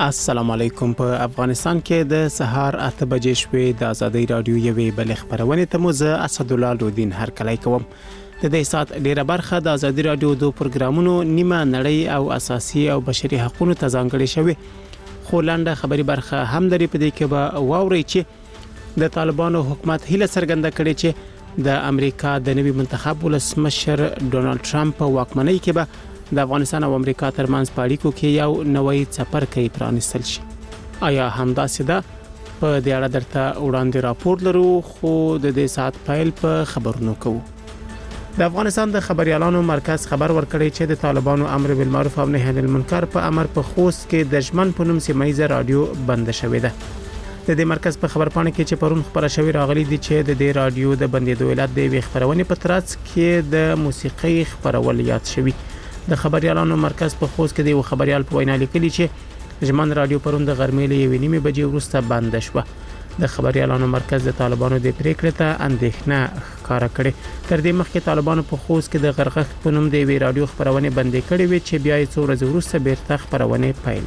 السلام علیکم. په افغانستان کې د سهار 8 بجې شوې د ازادي رادیو یوې بل خبرونه ته مو زه اسد الله لودین هرکلی کوم. د دې سات ډیره برخه د ازادي رادیو د پروګرامونو نیمه نړۍ او اساسي او بشري حقوقو ته ځانګړې شوی. خو لاندې خبري برخه هم لري په دې کې به واوري چې د طالبانو حکومت هیله څرګنده کړې چې د امریکا د نوي منتخب ولسمشر ډونالد ټرمپ په واکمنۍ کې به د افغانستان او امریکا ترمنځ په اړیکو کې یو نوې څپرکی پرانیستل شي. آیا همداسې ده؟ په دې اړه درته وړاندې راپور لرو، خو د دې سات پیل په خبرونو کوو. د افغانستان د خبريالانو مرکز خبر ورکړی چې د طالبانو امر بالمعروف او نهي عن المنکر په امر په خوست کې د ژمن په نوم سیمایي رادیو بند شوې ده. د دې مرکز په خبرپاڼه کې چې پرون خبره شوې راغلي دي چې د دې رادیو د بندیدو علت د وی خبرونه په ترڅ کې د موسیقي خبرول یاد شوی. د خبريالانو مرکز په خوست کې د خبريال په وینا لیکلي چې ژمن رادیو پرون د غرمې له 1:30 بجې وروسته بند شو. د خبريالانو مرکز د طالبانو د پریکړې ته اندېښنه ښکاره کړې. تر دې مخکې طالبانو په خوست کې د غرغښت په نوم د وی رادیو خبرونه بندې کړې وې چې بیا یې څو ورځې وروسته بیرته خبرونه پیل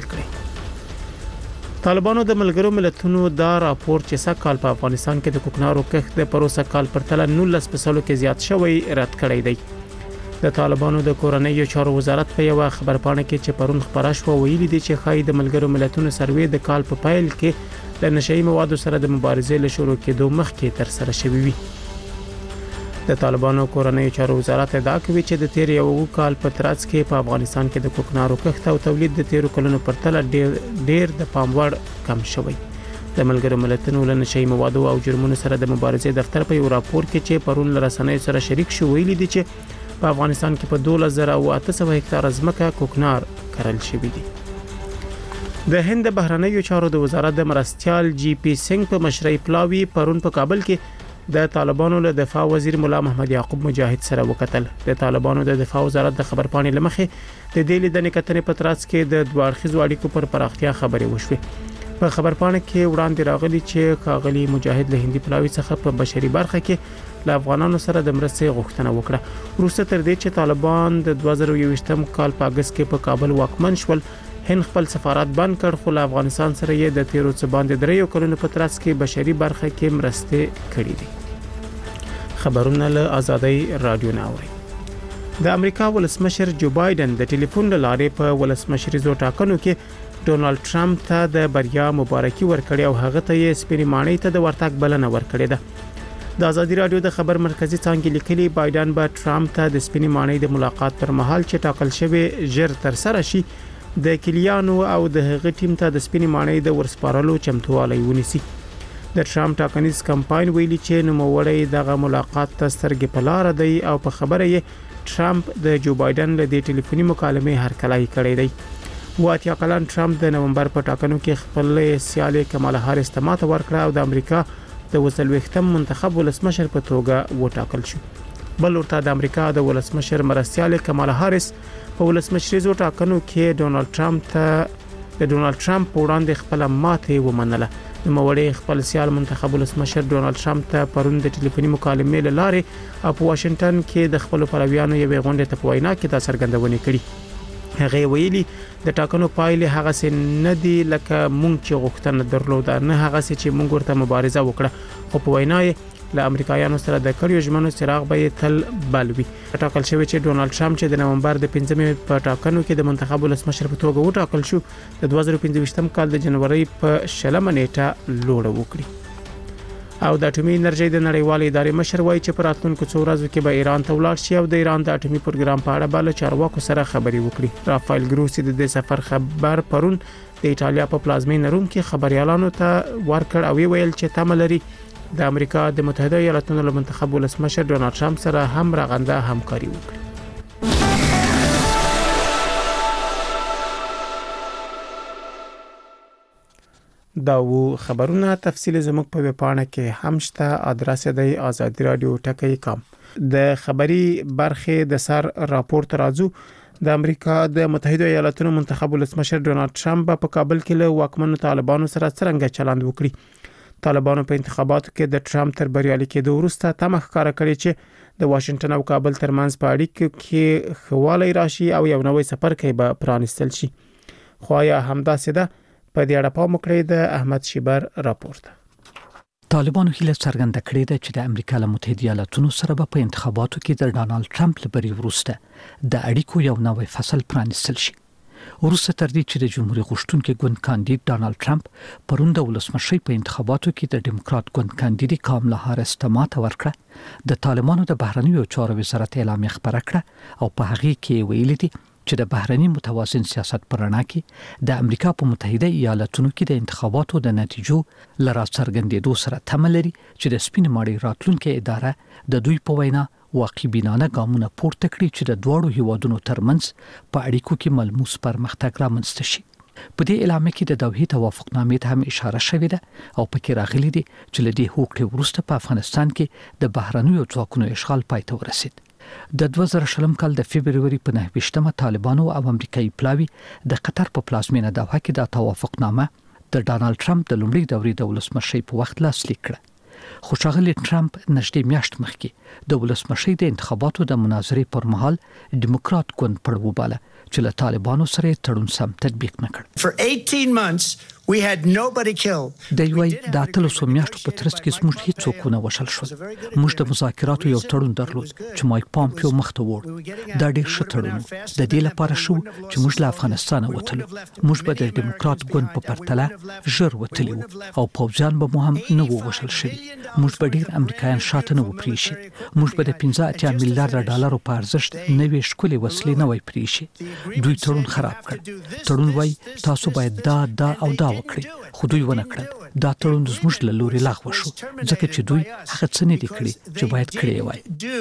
کړې. طالبانو د ملګرو ملتونو دا راپور چې سکهال په افغانستان کې د کوکنارو کښت د پروسه کال پرتله 19 فیصدو کې زیات شوی رد کړی دی. د طالبانو د کورنۍ چارو وزارت په یو خبرپاڼه کې چې پرون خبره شو ویلي دي چې خای د ملګرو ملتونو سروې د کال په پایل کې د نشئی موادو سره د مبارزې له شروع کېدو مخکې تر سره شوی وي. د طالبانو کورنۍ چارو وزارت ادعا کوي چې د تیر یو کال په ترڅ کې په افغانستان کې د کوکنارو کښت او تولید د تیرو کلونو پرتله ډیر د پام وړ کم شوی. د ملګرو ملتونو له نشئی موادو او جرمونو سره د مبارزې دفتر په یو راپور کې چې پرون له رسنیو سره شریک شو ویلي دي چې په افغانستان کې په 12800 هکتار ځمکه کوکنار کرل شوی دي. د هند بهرنیو چارو د وزارت د مرستيال جی پی سنگ په مشرۍ پلاوی پرون په کابل کې د طالبانو له دفاع وزیر مولا محمد یعقوب مجاهد سره وکتل. د طالبانو د دفاع وزارت د خبرپاڼې لمخې د دې لیدنې کتنې په ترڅ کې د دوه اړخیزو اړیکو پر پراختیا خبرې وشوې. په خبرپاڼه کې وړاندې راغلي چې کاغلی مجاهد له هندي پلاوی څخه په بشري برخه کې له افغانانو سره د مرستې غوښتنه وکړه. وروسته تر دې چې طالبان د 2021م کال په اگست کې په کابل واکمن شول، هند خپل سفارت بند کړ، خو له افغانستان سره یې د تیرو څه باندې دریو کلونو په ترڅ کې بشري برخه کې مرستې کړې دي. خبرونه له ازادي رادیو ناوړي. د امریکا ولسمشر جو بایدن د ټلیفون له لارې په ولسمشریزو ټاکنو کې ډونالد ټرمپ ته د بریا مبارکي ورکړې او هغه ته یې سپینې ماڼۍ ته د ورتګ بلنه ورکړې ده. د ازادي رادیو د خبر مرکزی څانګې لیکلي بایدن به ټرمپ ته د سپینې ماڼۍ د ملاقات پر مهال چې ټاکل شوی ژر تر سره شي د کلیانو او د هغه ټیم ته د سپینې ماڼۍ د ورسپارلو چمتووالی ونیسي. د ټرمپ ټاکنیز کمپاین ویلي چې نوموړی دغه ملاقات ته سترګې په لار دی او په خبره یې ټرمپ د جو بایدن له دې ټلیفوني مکالمې هرکلی کړی دی. واتیا کلن ټرمپ د نومبر په ټاکنو کې خپل سیالي کمالا هاریس ته ماته ورکړه او د امریکا د وسلوختم منتخب ولسمشر په توګه وټاکل شو. بل ورته د امریکا د ولسمشر مرستيال کمالا هاریس په ولسمشریزو ټاکنو کې ډونالد ټرمپ په وړاندې خپل ماته ومنله. نوموړی خپل سیال منتخب ولسمشر ډونالد ټرمپ ته پرون د ټلیفوني مکالمې له لارې په واشنگټن کې د خپل پلویانو یوې غونډې ته په وینا کې دا څرګندونه کړې. هغه ویلي د ټاکنو پایلې هغه څه نه دي لکه مونږ چې غوښتنه درلوده، نه هغه څه چې مونږ ورته مبارزه وکړه، خو په وینا یې له امریکایانو سره د کړیو ژمنو څراغ به تل بل وي. ټاکل شوی چې ډونالد ټرمپ چې د نومبر د 5مې په ټاکنو کې د منتخب ولسمشر په توګه وټاکل شو، د 2025م کال د جنوري په 20 نیټه لوړ وکړي. او د اټومي انرژي د نړیوالې ادارې مشر وایي چې په راتلونکو څو ورځو کې به ایران ته ولاړ شي او د ایران د اټومي پروګرام په اړه بل چارواکو سره خبري وکړي. رافایل ګروسی د دې سفر خبر پرون د ایتالیا په پلازمینه روم کې خبريالانو ته ورکړ او ویل چې تمه لري د امریکا د متحده ایالاتونو له منتخب ولسمشر ډونالد ټرمپ سره هم رغنده همکاري وکړي. دا و خبرونه تفصیل زموږ په ویبپاڼه کې هم شته. ادرس دی azadiradio.com. د خبري برخه د سر راپور ترازو د امریکا د متحده ایالاتونو منتخب ولسمشر ډونالد ټرمپ په کابل کې له واکمنو طالبانو سره څنګه چلند وکړي. طالبانو په انتخاباتو کې د ټرمپ تر بریالي کېدو وروسته تمه ښکاره کړې چې د واشنگټن او کابل ترمنځ په اړیکو کې خواله راشي او یو نوې څپرکی به پرانیستل شي. خو یا همداسې ده په دې اړه پام وکړئ د احمد شیبر راپورټ. طالبانو هیله څرګنده کړې ده چې د امریکا له متحده ایالاتونو سره په انتخاباتو کې د ډانلډ ټرمپ لپاره وروسته د اړیکو یو نوې فصل پرانیستل شي. وروسته تر دې چې د جمهوریت غوښتونکي ګوند کاندید ډانلډ ټرمپ پرون د ولسمشي په انتخاباتو کې د ډیموکرات ګوند کاندید کاملا هاریس ته ماته ورکړه، د طالبانو د بهرنیو چارو وزارت اعلامیه خبره کړه او په هغه کې ویلي دي چې د بهرني متوازن سیاست پر رڼا کې د امریکا په متحده ایالاتونو کې د انتخاباتو د نتیجو لرا څرګندېدو سره تمه لري چې د سپین ماړی راتلونکي اداره د دوی په وینا واقعبینانه ګامونه پورته کړي چې د دوړو هیوادونو ترمنځ په اړیکو کې ملموس پرمختګ رامنځته شي. په دې اعلامیه کې د دوحې توافقنامې ته هم اشاره شوې ده او پکې راغلي دي چې له دې هوکړې وروسته په افغانستان کې د بهرنیو ځواکونو اشغال پای ته ورسید. د 2000 کال د فبرवरी په 9 طالبانو او امریکایي پلاوی د قطر په پلازمینه دوحه کې د توافقنامه د ډانلډ ټرمپ د لومړي دورې د ولسمشي په وخت لاسلیک کړه. خو ښاغلی ټرمپ نږدې میاشت مخکې د ولسمشي د انتخاباتو د مناظرې پر مهال ډیموکرات ګوند پړ وباله چې له طالبانو سره تړون سم تطبیق نکړ. For 18 months we had nobody killed. د یوې د اتلسو میاشتو په ترڅ کې زموږ هیڅوک نه وشل شول. موږ د مذاکراتو یو تړون درلود چې مایک پامپیو مخ ته وړ. دا ډېر ښه تړون و. د دې لپاره شو چې موږ له افغانستان وتلو. موږ به د ډیموکرات ګوند په پرتله ژر وتلی وو او پوځیان به مو هم نه وو وشل شوي. موږ به ډېر امریکایان شاته نه وو پریښي. موږ به د 15 میلیارډ ډالرو په ارزښت نوې ښکلې وسلې نه وای پریښي. دوی تړون خراب کړ. تړون وای تاسو باید دا او دا وکړي، خو دوی ونه کړل. دا تړون زموږ له لوري لغوه شو ځکه چې دوی هغه څه نه دي کړي چې باید کړی وای.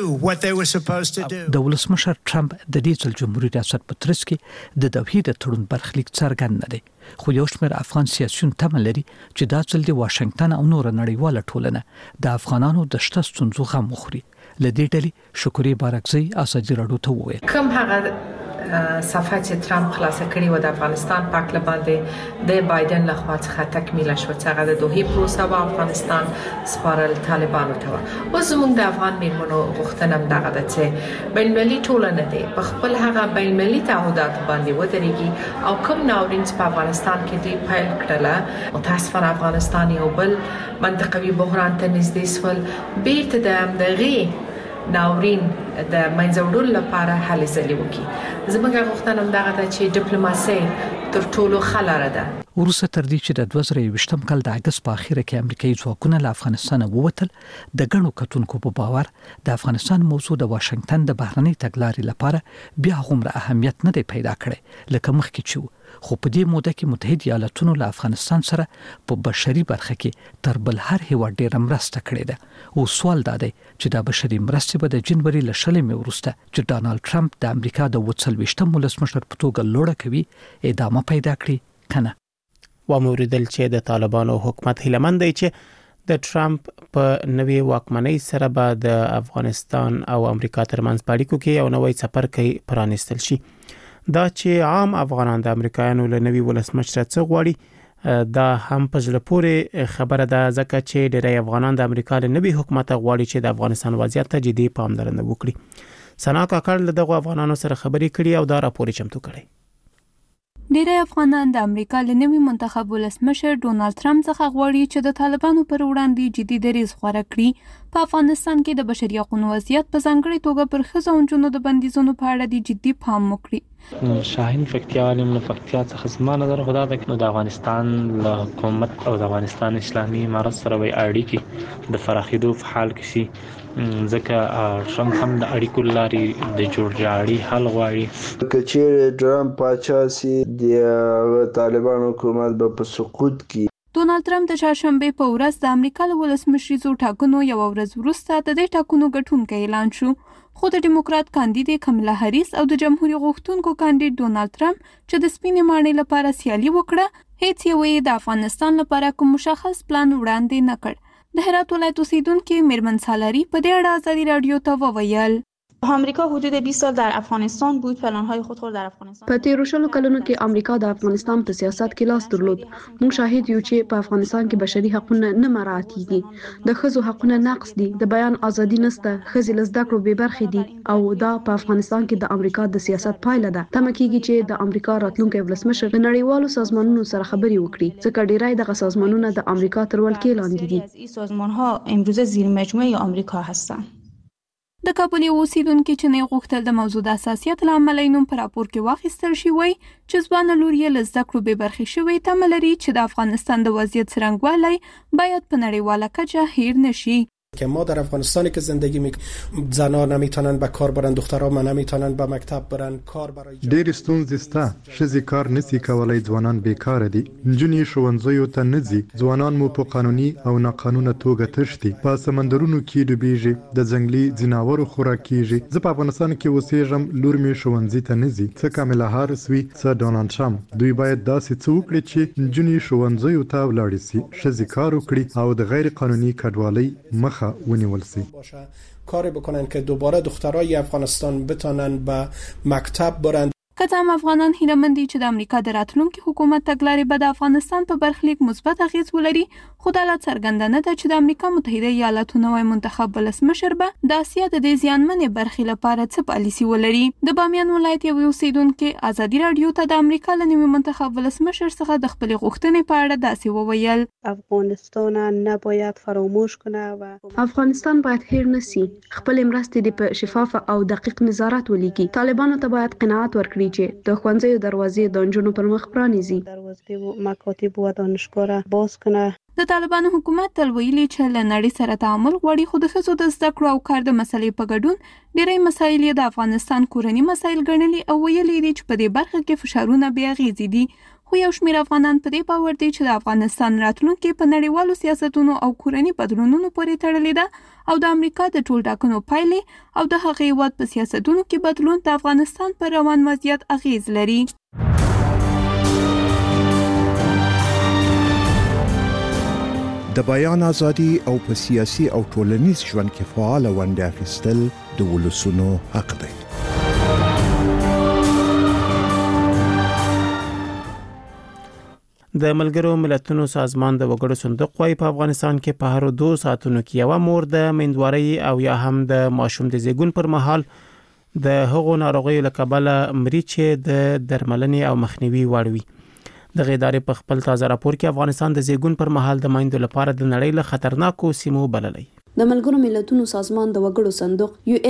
د ولسمشر ټرمپ د دې ځل جمهوریت ریاست په ترڅ کې د دوحې د تړون برخلیک څرګند نه دی، خو یو شمېر افغان سیاسيون تمه لري چې دا ځل د واشنگټن او نور نړیواله ټولنه د افغانانو د شته ستونزو غم وخوري. لدې ډلې شکرې بارکزی ازادي راډیو ته وویل کوم هغه صفحه چې ترامپ خلاص کړی و د افغانستان پاک لباندې د بایدن لخوا څخه تکمیل شو چې هغه د دوحې پروسه و افغانستان سپارل طالبانو ته و. اوس زموږ د افغان میرمنو غوښتنه دغه ده چې بین‌المللي ټولنه دې په خپل هغه بین‌المللي تعهدات باندې ودرېږي او کوم ناورین په افغانستان کې دی پیل کړله. متاسفانه افغانستان یو بل منطقوي بحران ته نږدې سول. بیرته د دغه ناورین د منځوړلو لپاره هلې ځلې وکړي. زموږ غوښتنه دغه ده چې ډیپلوماسي تر ټولو ښه لاره ده. وروسته تر دې چې د 2020 کال د اگست په اخیره کې امریکایي ځواکونه له افغانستان ووتل، د ګڼو کتونکو په باور د افغانستان موضوع د واشنگټن د بهرنۍ تګلارې لپاره بیا هغومره اهمیت نه دی پیدا کړی لکه مخکې چې و. خو په دې موده کې متحده ایالاتونو له افغانستان سره په بشري برخه کې تر بل هر هیواد ډېره مرسته کړې ده. او سوال دا دی چې دا بشري مرستې به د جنوري له 20 وروسته چې ډانلډ ټرمپ د امریکا د 40 ولسمشر په توګه لوړه کوي ادامه پیدا کړي کنه. و موریدل چې د طالبانو حکومت هیلمند دی چې د ټرمپ په نوې واکمنۍ سره به د افغانستان او امریکا ترمنځ په اړیکو کې یو نوې څپرکی پرانیستل شي. دا چې عام افغانان د امریکایانو له نوي ولسمشر څخه غواړي دا هم په ځل پورې خبره ده ځکه چې ډېری افغانان د امریکا له نوي حکومت غواړي چې د افغانستان وضعیت ته جدي پاملرنه وکړي. سنا کاکړ له دغه افغانانو سره خبرې کړې او دا راپور چمتو کړی. ډیری افغانان د امریکا له نوي منتخب ولسمشر ډونالد ټرمپ څخه غواړي چې د طالبانو پر وړاندې جدي دریځ غوره کړي. په افغانستان کې د بشري حقوقو وضعیت په ځانګړي توګه پر ښځو او نجونو د بندیزونو په اړه د جدي پام وکړي. شاهین فکتیا علم نو فکتیا څخه زما نظر خدا ده نو د افغانستان له حکومت او د افغانستان اسلامي امارت سره وي اړیکې د فراخیدو په حال کې شي ځکه ټرمپ هم د اړیکو لارې د جوړجاړي حل غواړي. کچېر ټرمپ پاچا سي د طالبان حکومت په سقوط کې. ډونالد ټرمپ د چهارشنبه په ورځ د امریکا له ولسمشریزو ټاکنو یو ورځ وروسته د دې ټاکنو ګټونکی اعلان شو. خو د ډیموکرات کاندید کاملا هاریس او د جمهوریت غوښتونکو کاندید ډونالد ټرمپ چې د سپینې ماڼۍ لپاره سیالي وکړه، هیڅ یې د افغانستان لپاره کوم مشخص پلان وړاندې نه کړ. د هرات ولایت اوسیدونکو میرمن سالاری په دې اړه ازادي رادیو ته وویل آمریکا حدود 20 سال در افغانستان بود، پلان‌های خود در افغانستان. په تیرو شلو کلونو کې امریکا د افغانستان په سیاست کې لاس درلود. موږ شاهد یو چې په افغانستان کې بشري حقوقونه نه مراعاتېږي. د ښځو حقوقونه نقض دي، د بیان ازادي نشته، ښځې له زده کړو بې برخې دي او دا په افغانستان کې د امریکا د سیاست پایله ده. تمه کېږي چې د امریکا راتلونکی ولسمشر د نړیوالو سازمانونو سره خبرې وکړي، ځکه ډیری دغه سازمانونه د امریکا تر ولکې لاندې دي. این سازمان‌ها امروزه زیر مجموعه آمریکا هستند. د کابل یو اوسیدونکو چې نه غوښتل د موضوع د حساسیت له امله نوم پر راپور کې واخیستل شي وای چې ځوان لور یې له زده کړو بې برخې شوی تمه لري چې د افغانستان د وضعیت څرنګوالی باید په نړیواله کچه هیر نشي. که ما در افغانستانی که زندگی زنان نمیتونن به کار برن، دخترها نمیتونن به مکتب برن، کار برای ډېر ستونزې شته. ښځې کار نشي کولای، ځوانان بیکاره دي، نجونې ښوونځیو ته نه ځي، ځوانان مو په قانوني او ناقانونه توګه تښتي، په سمندرونو کې ډوبېږي، د ځنګلي ځناورو خوراک کیږي. زه په افغانستان کې اوسېږم، لور مې ښوونځي ته نه ځي، څه کاملا هاریس وي څه ډونالډ ټرمپ. دوی باید داسې څه وکړي چې نجونې ښوونځیو ته ولاړې شي، ښځې کار وکړي او د غیر قانوني کډوالۍ مخه ونیول شي. کاری بکنن که دوباره دخترای افغانستان بتونن به مکتب برن. که څه هم افغانان هیله دي چې د امریکا د راتلونکي حکومت تګلارې به د افغانستان په برخلیک مثبت اغیز ولري، خو دا لا څرګنده نه ده چې د امریکا متحده ایالاتو نوی منتخب ولسمشر به د اسیا د دې زیانمنې برخې لپاره څه پالیسي ولري. د بامیان ولایت یو اوسیدونکو ازادي رادیو ته د امریکا له نوي منتخب ولسمشر څخه د خپل غوښتنې په اړه داسې وویل: افغانستان نباید فراموش کنه و افغانستان باید هیر نشي. خپل مرستې د په شفاف او دقیق نظارت ولیکي. طالبانو ته باید قناعت ورکړي چې د ښوونځیو دروازې د نجونو پر مخ پرانیزي. دروازې او مکاتب و دانشګاه باز کنه. د طالبانو حکومت تل ویلي چې له نړۍ سره تعامل غواړي، خو د ښځو د زده کړو او کار د مسلې په ګډون ډېری مسایل یې د افغانستان کورني مسایل ګڼلي او ویلي دي چې په دې برخه کې فشارونه بې اغېزې دي. خو یو شمېر افغانان په دې باور دي چې د افغانستان راتلونکې په نړیوالو سیاستونو او کورني بدلونونو پورې تړلې ده او د امریکا د ټول ټاکنو پایلې او د هغې هېواد په سیاستونو کې بدلون د افغانستان پر روان وضعیت اغېز لري. د بیان ازادي او په سیاسي او ټولنیز ژوند کې فعال ونډه اخیستل د ولسونو حق دی. د ملګرو ملتونو سازمان د وګړو صندوق وايي په افغانستان کې په هر 2 ساعتونو کې یو مور د میندوارۍ او یا هم د ماشوم د زیږون پر مهال د هغو ناروغیو له کبله مري چې د درملنې او مخنیوي وړ وي. د ادارې په خپل تازه راپور کې افغانستان د زیږون پر مهال د میندو لپاره د نړۍ له خطرناکو سیمو بللی. د ملګرو ملتونو سازمان د وګړو صندوق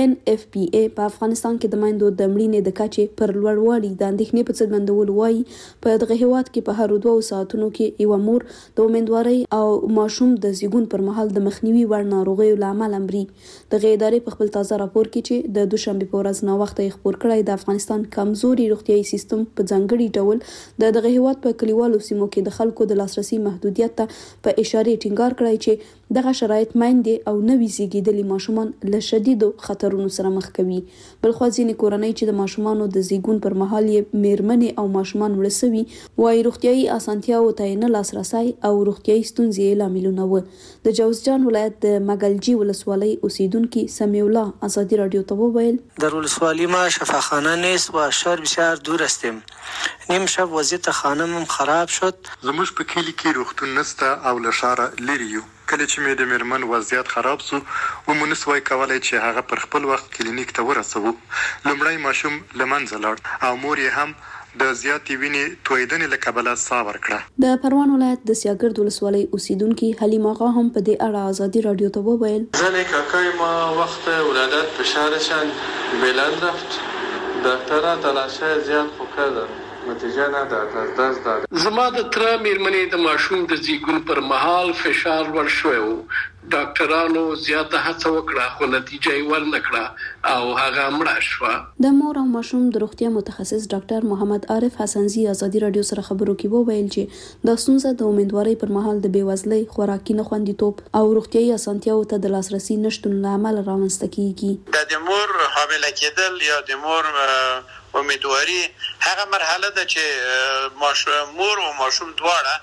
UNFPA په افغانستان کې د میندو د مړینې د کچې پر لوړوالي د اندېښنې په څرګندولو وایي په دغه هیواد کې په هر 2 ساعتونو کې یو مور د میندوارۍ او ماشوم د زیږون پر مهال د مخنیوي وړ ناروغیو له امله مري. دغه ادارې په خپل تازه راپور کې چې د دوشنبه په ورځ نو وخت یې خبر کړی د افغانستان کمزوري روغتيایي سیستم په ځانګړي ډول دغه هیواد په کلیوالو سیمو کې د خلکو د لاسرسي محدودیت ته په اشاره ټینګار کړی چې دغه شرایط میندې او نوي زیږیدلي ماشومان له شدیدو خطرونو سره مخ کوي. بلخو ځینې کورنۍ چې د ماشومانو د زیږون پر مهال یې میرمنې او ماشومان مړه شوي وايي روغتيایي اسانتیاو ته نه لاسرسي او روغتيایي ستونزې لاملونه و. د جوزجان ولایت د مګلجی ولسوالۍ اوسیدونکو سمیع الله ازادي رادیو ته وویل: در ولسوالی ما شفاخانه نیست و شهر بسیار دور هستیم. نیم شب وضعیت خانمم خراب شد. زموږ په کلی کې روغتون نسته او له ښاره لرې یو. کله چې مې د میرمن وضعیت خراب شو ومو نسوای کولای چې هغه پر خپل وخت کلینیک ته ورسوو. لومړی ماشوم له منځه لاړ او مور یې هم د زیاتې وینې تویدنې له کبله ساه ورکړه. د پروان ولایت د سیاګرد ولسوالۍ اوسیدونکو حلیم آقا هم په دې اړه ازادي رادیو ته وویل: زن کاکای ما وقت ولادت به شهرشان بلند رفت. دکترها تلاشه زیاد خو کردن. نتیجه نه داد. زما د تر میرمنې د ماشوم د زیږون پر مهال فشار ور شوی و. ډاکټرانو زیاته هڅه وکړه خو نتیجه یې ورنکړه او هغه مړه شوه. د مور او ماشوم د روغتیا متخصص ډاکټر محمد عارف حسنزي ازادي رادیو سره خبرو کې وویل چې د ستونزه د امیدوارۍ پر مهال د بیوزلۍ، خوراکي نخوندیتوب او روغتیایي اسانتیاو ته د لاسرسي نشټون له امله رامنځته کیږي. د مور حامله کېدل یا د مور امیدواري هغه مرحله ده چې مور او ماشوم دواړه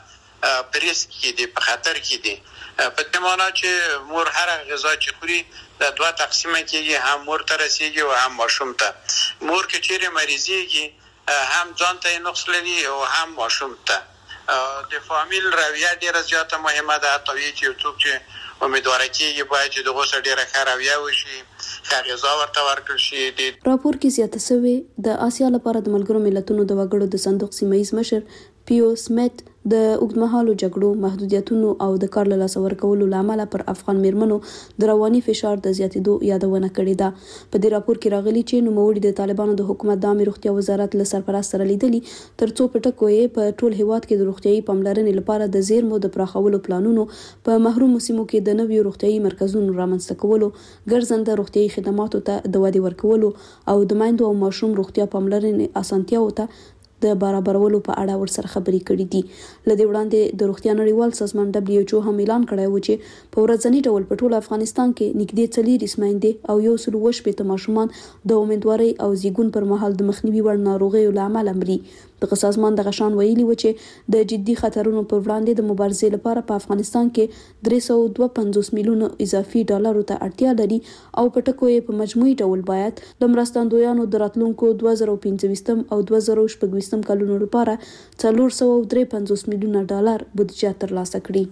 په ریسک کې دي، په خطر کې دي. په دې معنا چې مور هر غذا چې خوري د دوه تقسیمه کېږي، هم مور ته رسیږي او هم ماشوم ته. مور کې چیرې مریضیږي هم ځان ته نقص لري او هم ماشوم ته. د فامیل رویه ډیره زیاته مهمه ده. طبیعي چې یو څوک چې امیدواره کېږي باید چې د غوسه ډیره ښه رویه وشي، ښه غذا ورته ورکړل شي. راپور کې زیاته شوې د آسیا لپاره د ملګرو ملتونو د وګړو د صندوق سیمه‌یز مشر پیو سمیت د اوږدمهالو جګړو، محدودیتونو او د کار له لاسه ورکولو لامل پر افغان میرمنو د رواني فشار د زیاتېدو یادونه کړې ده. په دې راپور کې راغلي چې نوموړي د طالبانو د حکومت د عامه روغتیا وزارت له سرپرست سره لیدلي ترڅو په ټکو یې په ټول هیواد کې د روغتیايي پاملرنې لپاره د زیرمو د پراخولو پلانونو، په محرومو سیمو کې د نویو روغتیايي مرکزونو رامنځته کولو، ګرځنده روغتیايي خدماتو ته د ودې ورکولو او د میندو او ماشوم روغتیا پاملرنې اسانتیاوو ته د برابرولو په اړه ورسره خبرې کړې دي. لدې وړاندې د روغتیا نړیوال سازمان WHO هم اعلان کړی و چې په ورځنی ډول په ټول افغانستان کې نږدې 40 میندې او 118 ماشومان د امیدوارۍ او زیږون پر مهال د مخنیوي وړ ناروغیو له امله مري. دغه سازمان د غشان ویلي و چې د جدي خطرونو پر وړاندې د مبارزې لپاره په افغانستان کې 352 میلیونه اضافي ډالرو ته اړتیا لري او په ټکو یې په مجموعي ډول باید د مرستندویانو د راتلونکو 2015 او 2016 کلونو لپاره 453 میلیونه ډالر بودیجه ترلاسه کړي.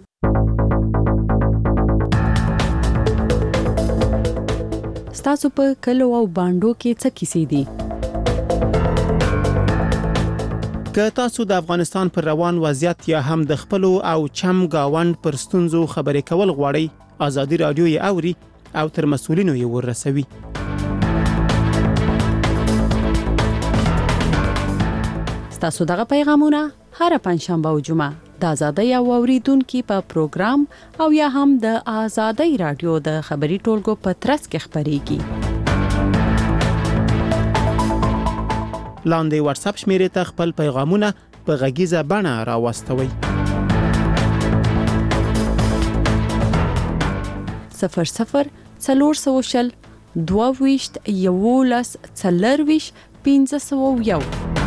ستاسو په کلو او باندو کې څه کیسې دي؟ که تاسو د افغانستان پر روان وضعیت یا هم د خپل او چم گاوند پر ستونزو خبرې کول غواړئ، ازادي رادیو یې اوري او تر مسؤلینو یې ورسوي. ستاسو دغه پیغامونه هر پنځشنبه او جمعه د ازادۍ او اوریدونکو په پروګرام او یا هم د ازادۍ رادیو د خبري ټولګو په ترڅ کې خبريږي. لاندې واتس اپ شمیرې ته خپل پیغامونه په غږیزه بڼه راوستوئ. 00 400 22 11 40 501.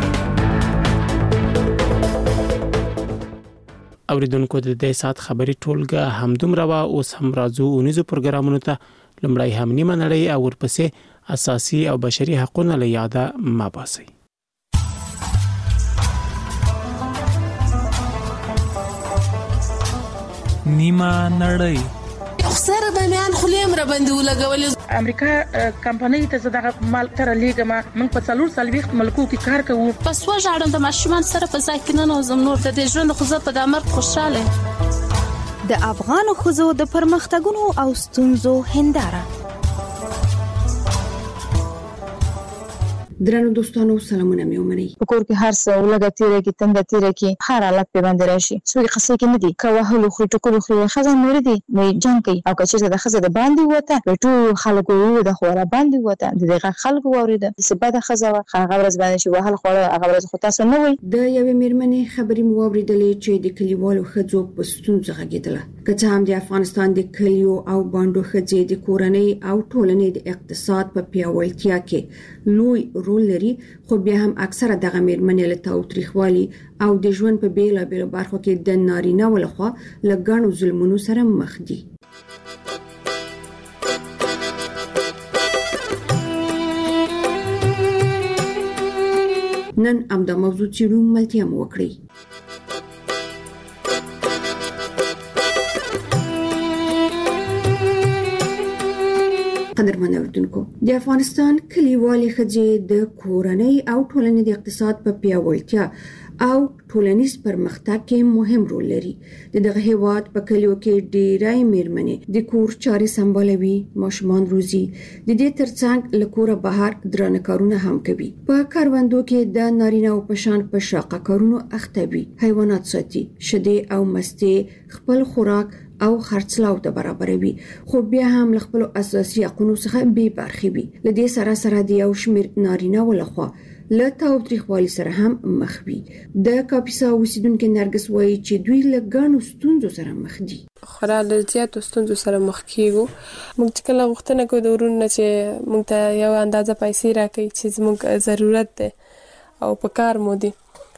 اوریدونکو د دې سات خبري ټولګه همدومره وا. اوس هم راځو اونیزو پروګرامونو ته. لمړی هم نیمه نړۍ او ورپسې اساسي او بشري حقوقونه له یاده ما باسي. نیمه نړۍ سره د میان خلیم را باندې ولګولې. امریکا کمپنۍ ته زداغه مال تر لیګه ما موږ په 4 ملکو کې کار کوو. پس وژاړم د ماشومان سره په ځای کې نه نوزم نور د ژوند خو زه په دمر خوشاله. د افغان خزو د پرمختګونو او ستونزو هنداره. درنو دوستانو سلامونه مې ومنئ. په کور کې هر څه ولګه تیرې کې تند تیرې کې هر حالت په باندې راشي. څوک قصې کې نه دي کوه هلو خو ټکو خو خزان مور دي مې جنگ کوي او کچې د خزه د باندې وته ټول خلکو د خوره باندې وته د دغه خلکو وریده سبا د خزه هغه ورځ باندې شو هغه خوره هغه ورځ خو تاسو نه وي. د یوې میرمنې خبرې مو اوریدلې چې د کلیوالو خځو په ستونزه غږیدله. که هم د افغانستان د کلیو او باندو خځې د کورنۍ او ټولنې د اقتصاد په پیاوړتیا کې لوی رول لري، خو بیا هم اکثره دغه میرمنې له تاوتریخوالي او د ژوند په بیلابیلو برخو کې د نارینه ولخوا له ګڼو ظلمونو سره مخ دي. نن همدا موضوع څیړو، ملتیا مو وکړئ. قدرمن اوریدونکو، د افغانستان کلیوالي ښځې د کورنۍ او ټولنې د اقتصاد په پیاوړتیا او ټولنیز پرمختګ کې مهم رول لري. د دغه هیواد په کلیو کې ډېرای میرمنې د کور چارې سمبالوي، ماشومان روزي، د دې ترڅنګ له کوره بهر درانه کارونه هم کوي. په کاروندو کې د نارینه او پشان په شاقه کارونو اخته وي، حیوانات ساتي، شیدې او مستې خپل خوراک او خرڅلاو ته برابروي، خو بیا هم له خپل اساسي حقوقو څخه بې برخې وي. له دې سره د یو شمېر نارینه ولخوا له تاوتریخوالي سره هم مخ وي. د کاپیسا اوسیدونکو نرګس وایي چې دوی له ګڼو ستونزو سره مخ دي. خورا د زیاتو ستونزو سره مخ کیږو. موږ چې کله غوښتنه کوو د ورونو چې موږ ته یو اندازه پیسې راکړي چې زموږ ضرورت دی او په کار مو دي،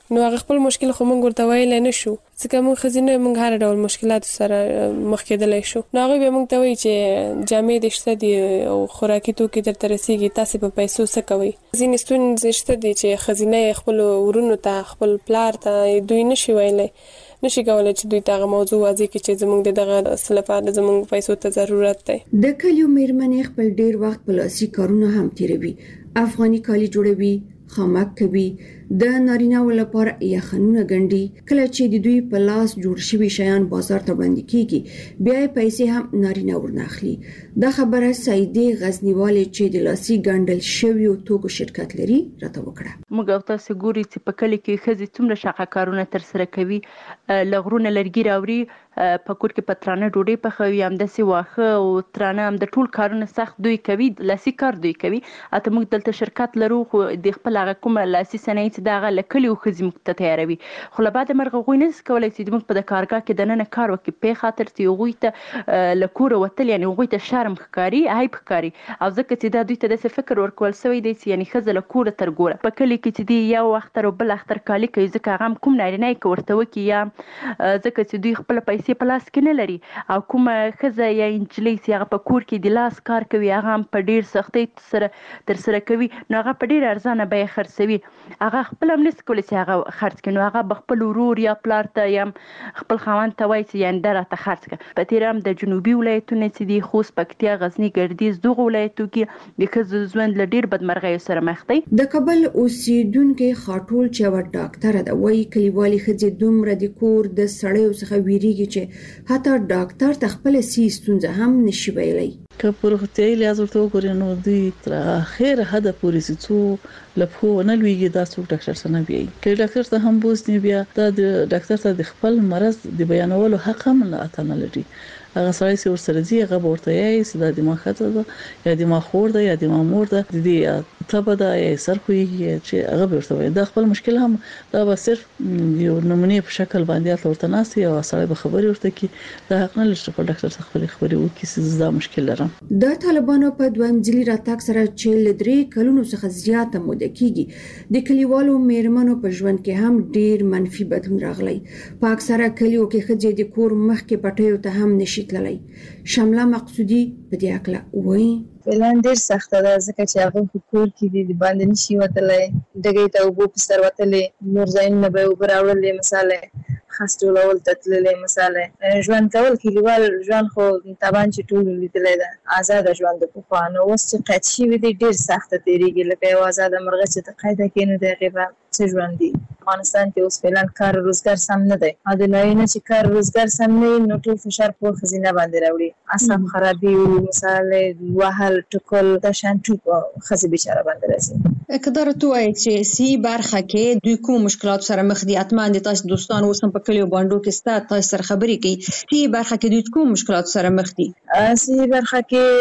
نو هغه خپل مشکل خو موږ ورته ویل نه شو ځکه موږ خزینه موږ هر ډول مشکلات سره مخ کېدلای شو. نو هغه به موږ ته وایي چې جامې د شته دي او خوراکي توکي درته رسیږي، تاسو په پیسو څه کوي. ځینې ستونزې شته دي چې خزینه خپل ورونو ته خپل پلار ته دوی نشي ویلای، نشي کولای چې دوی ته موضوع واضح کړي چې زموږ دغه سلفات زموږ پیسو ته ضرورت دی. د کلیو میرمنې خپل ډیر وخت په لاسي کارونه هم تیروي، افغاني کالي جوړوي، خامک کوي، د نارینه‌و لپاره یخنونه ګنډي. کله چې د دوی په لاس جوړ شوي شیان بازار ته وړاندې کیږي بیا یې پیسې هم نارینه ورناخلي. دا خبره سعیدې غزنیوالې چې د لاسي ګنډل شویو توکو شرکت لري راته وکړه. موږ او تاسو ګوري چې په کلی کې ښځې څومره شاقه کارونه ترسره کوي، لغرونه لرګي راوړي، په کور کې پترانه ډوډۍ پخوي، همداسې واښه او ترانه، هم د ټول کارونه سخت دوی کوي، لاسي کار دوی کوي. اته موږ دلته شرکت لرو خو د خپل هغه کومه لاسي صنایع چې دغه لکلي او ښځې موږ ته تیاروي، خو له بعد مرغه هغوی نشي کولی چې موږ په د کارګاه کې دننه کار وکړي په خاطر چې هغوی ته له کوره وتل یعنې هغوی ته شرم ښکاري، عیب ښکاري. او ځکه چې دا دوی ته داسې فکر ورکول شوی دی چې یعنې ښځه له کوره تر ګوره په کلي کې چې دی یو اختر او بل اختر کالي کوي، ځکه هغه هم کوم نارینه یې که ورته وکړي یا ځکه چې دوی خپله پیسې په لاس کې نه لري، او کومه ښځه یا نجلۍ چې هغه په کور کې د لاس کار کوي هغه هم په ډېر سختۍ سره ترسره کوي، نو هغه په ډېر ارزانه بیه خرڅوي. هغه خپل هم نشي کولی چې هغه خرڅ کړي، نو هغه به خپل ورور یا پلار ته یا خپل خاوند ته وایي چې یعنې دا راته خرڅ کړه. په تېره هم د جنوبي ولایتونه چې دي خوست، پکتیا، غزني، ګردیز، دغو ولایتو کې د ښځو ژوند له ډېر بدمرغیو سره مخ دی. د کابل اوسیدونکي خاټول چې یوه ډاکټره ده وایي کلیوالي ښځې دومره د کور د سړیو څخه ویریږي چې حتی ډاکټر ته خپله سي ستونزه هم نشي ویلی. که په روغتیایي لحاظ ورته وګورې نو دوی تر اخره حده پورې چې څو له پښو ونه لویږي دا څوک ډاکټر ته نه بیایي. که ډاکټر ته هم بوځي بیا دا د ډاکټر ته د خپل مرض د بیانولو حق هم نه لري. هغه سړی چې ورسره ځي هغه به ورته وایي چې دا د ما ښځه ده یا د ما خور ده یا د ما مور ده، د دې تبه ده یا سر خوږي، چې هغه به ورته وایي. دا خپل مشکل هم دا به صرف یو نمونې په شکل باندې ورته ناست یا سړی به خبرې ورته کوي، دا حق نه لري چې ډاکټر ته خپلې خبرې وکړي چې دا مشکل لرم. د طالبانو په دویم ځلي راتګ سره چې له 3 کلونو څخه زیاته موده کېږي د کلیوالو میرمنو په ژوند کې هم ډیر منفي بدلون راغلی. په اکثره کلیو کې ښځې د کور مخکې پټیو ته هم نشي تللی. شمله مقصودی په دې اړه وایي فعلا ډیر سخته ده ځکه چې هغه په کور کې د باندې نشي وتلی، ډګۍ ته اوبه په سر وتلی، نور ځایونه به اوبه راوړلې، مثلا خاص ټولول ته تللی، مثلا ژوند کول کلیوال ژوند خو طبعا چې ټول لیدلی ده آزاده ژوند د پخوا، نو اوس چې قید شوي دي ډیر سخته تېرېږي لکه یو آزاده مرغه چې ته قیده کړې نو د هغې به څه ژوند دي. افغانستان کې اوس فعلا کار روزګار سم نه دی، او د نارینه چې کار روزګار سم نه وي نو ټول فشار په ښځینه باندې راوړي، اعصاب خرابي، مثلا وهل ټکول دا شان ټول ښځې بیچاره باندې راځي. که دا راته ووایي چې سی برخه کې دوی کوم مشکلات سره مخ دي؟ حتما د تاسو دوستان اوس هم په کلیو بانډو کې ستا تاسو سره خبرې کوي، سی برخه کې دوی کوم مشکلات سره مخ دي؟ سی برخه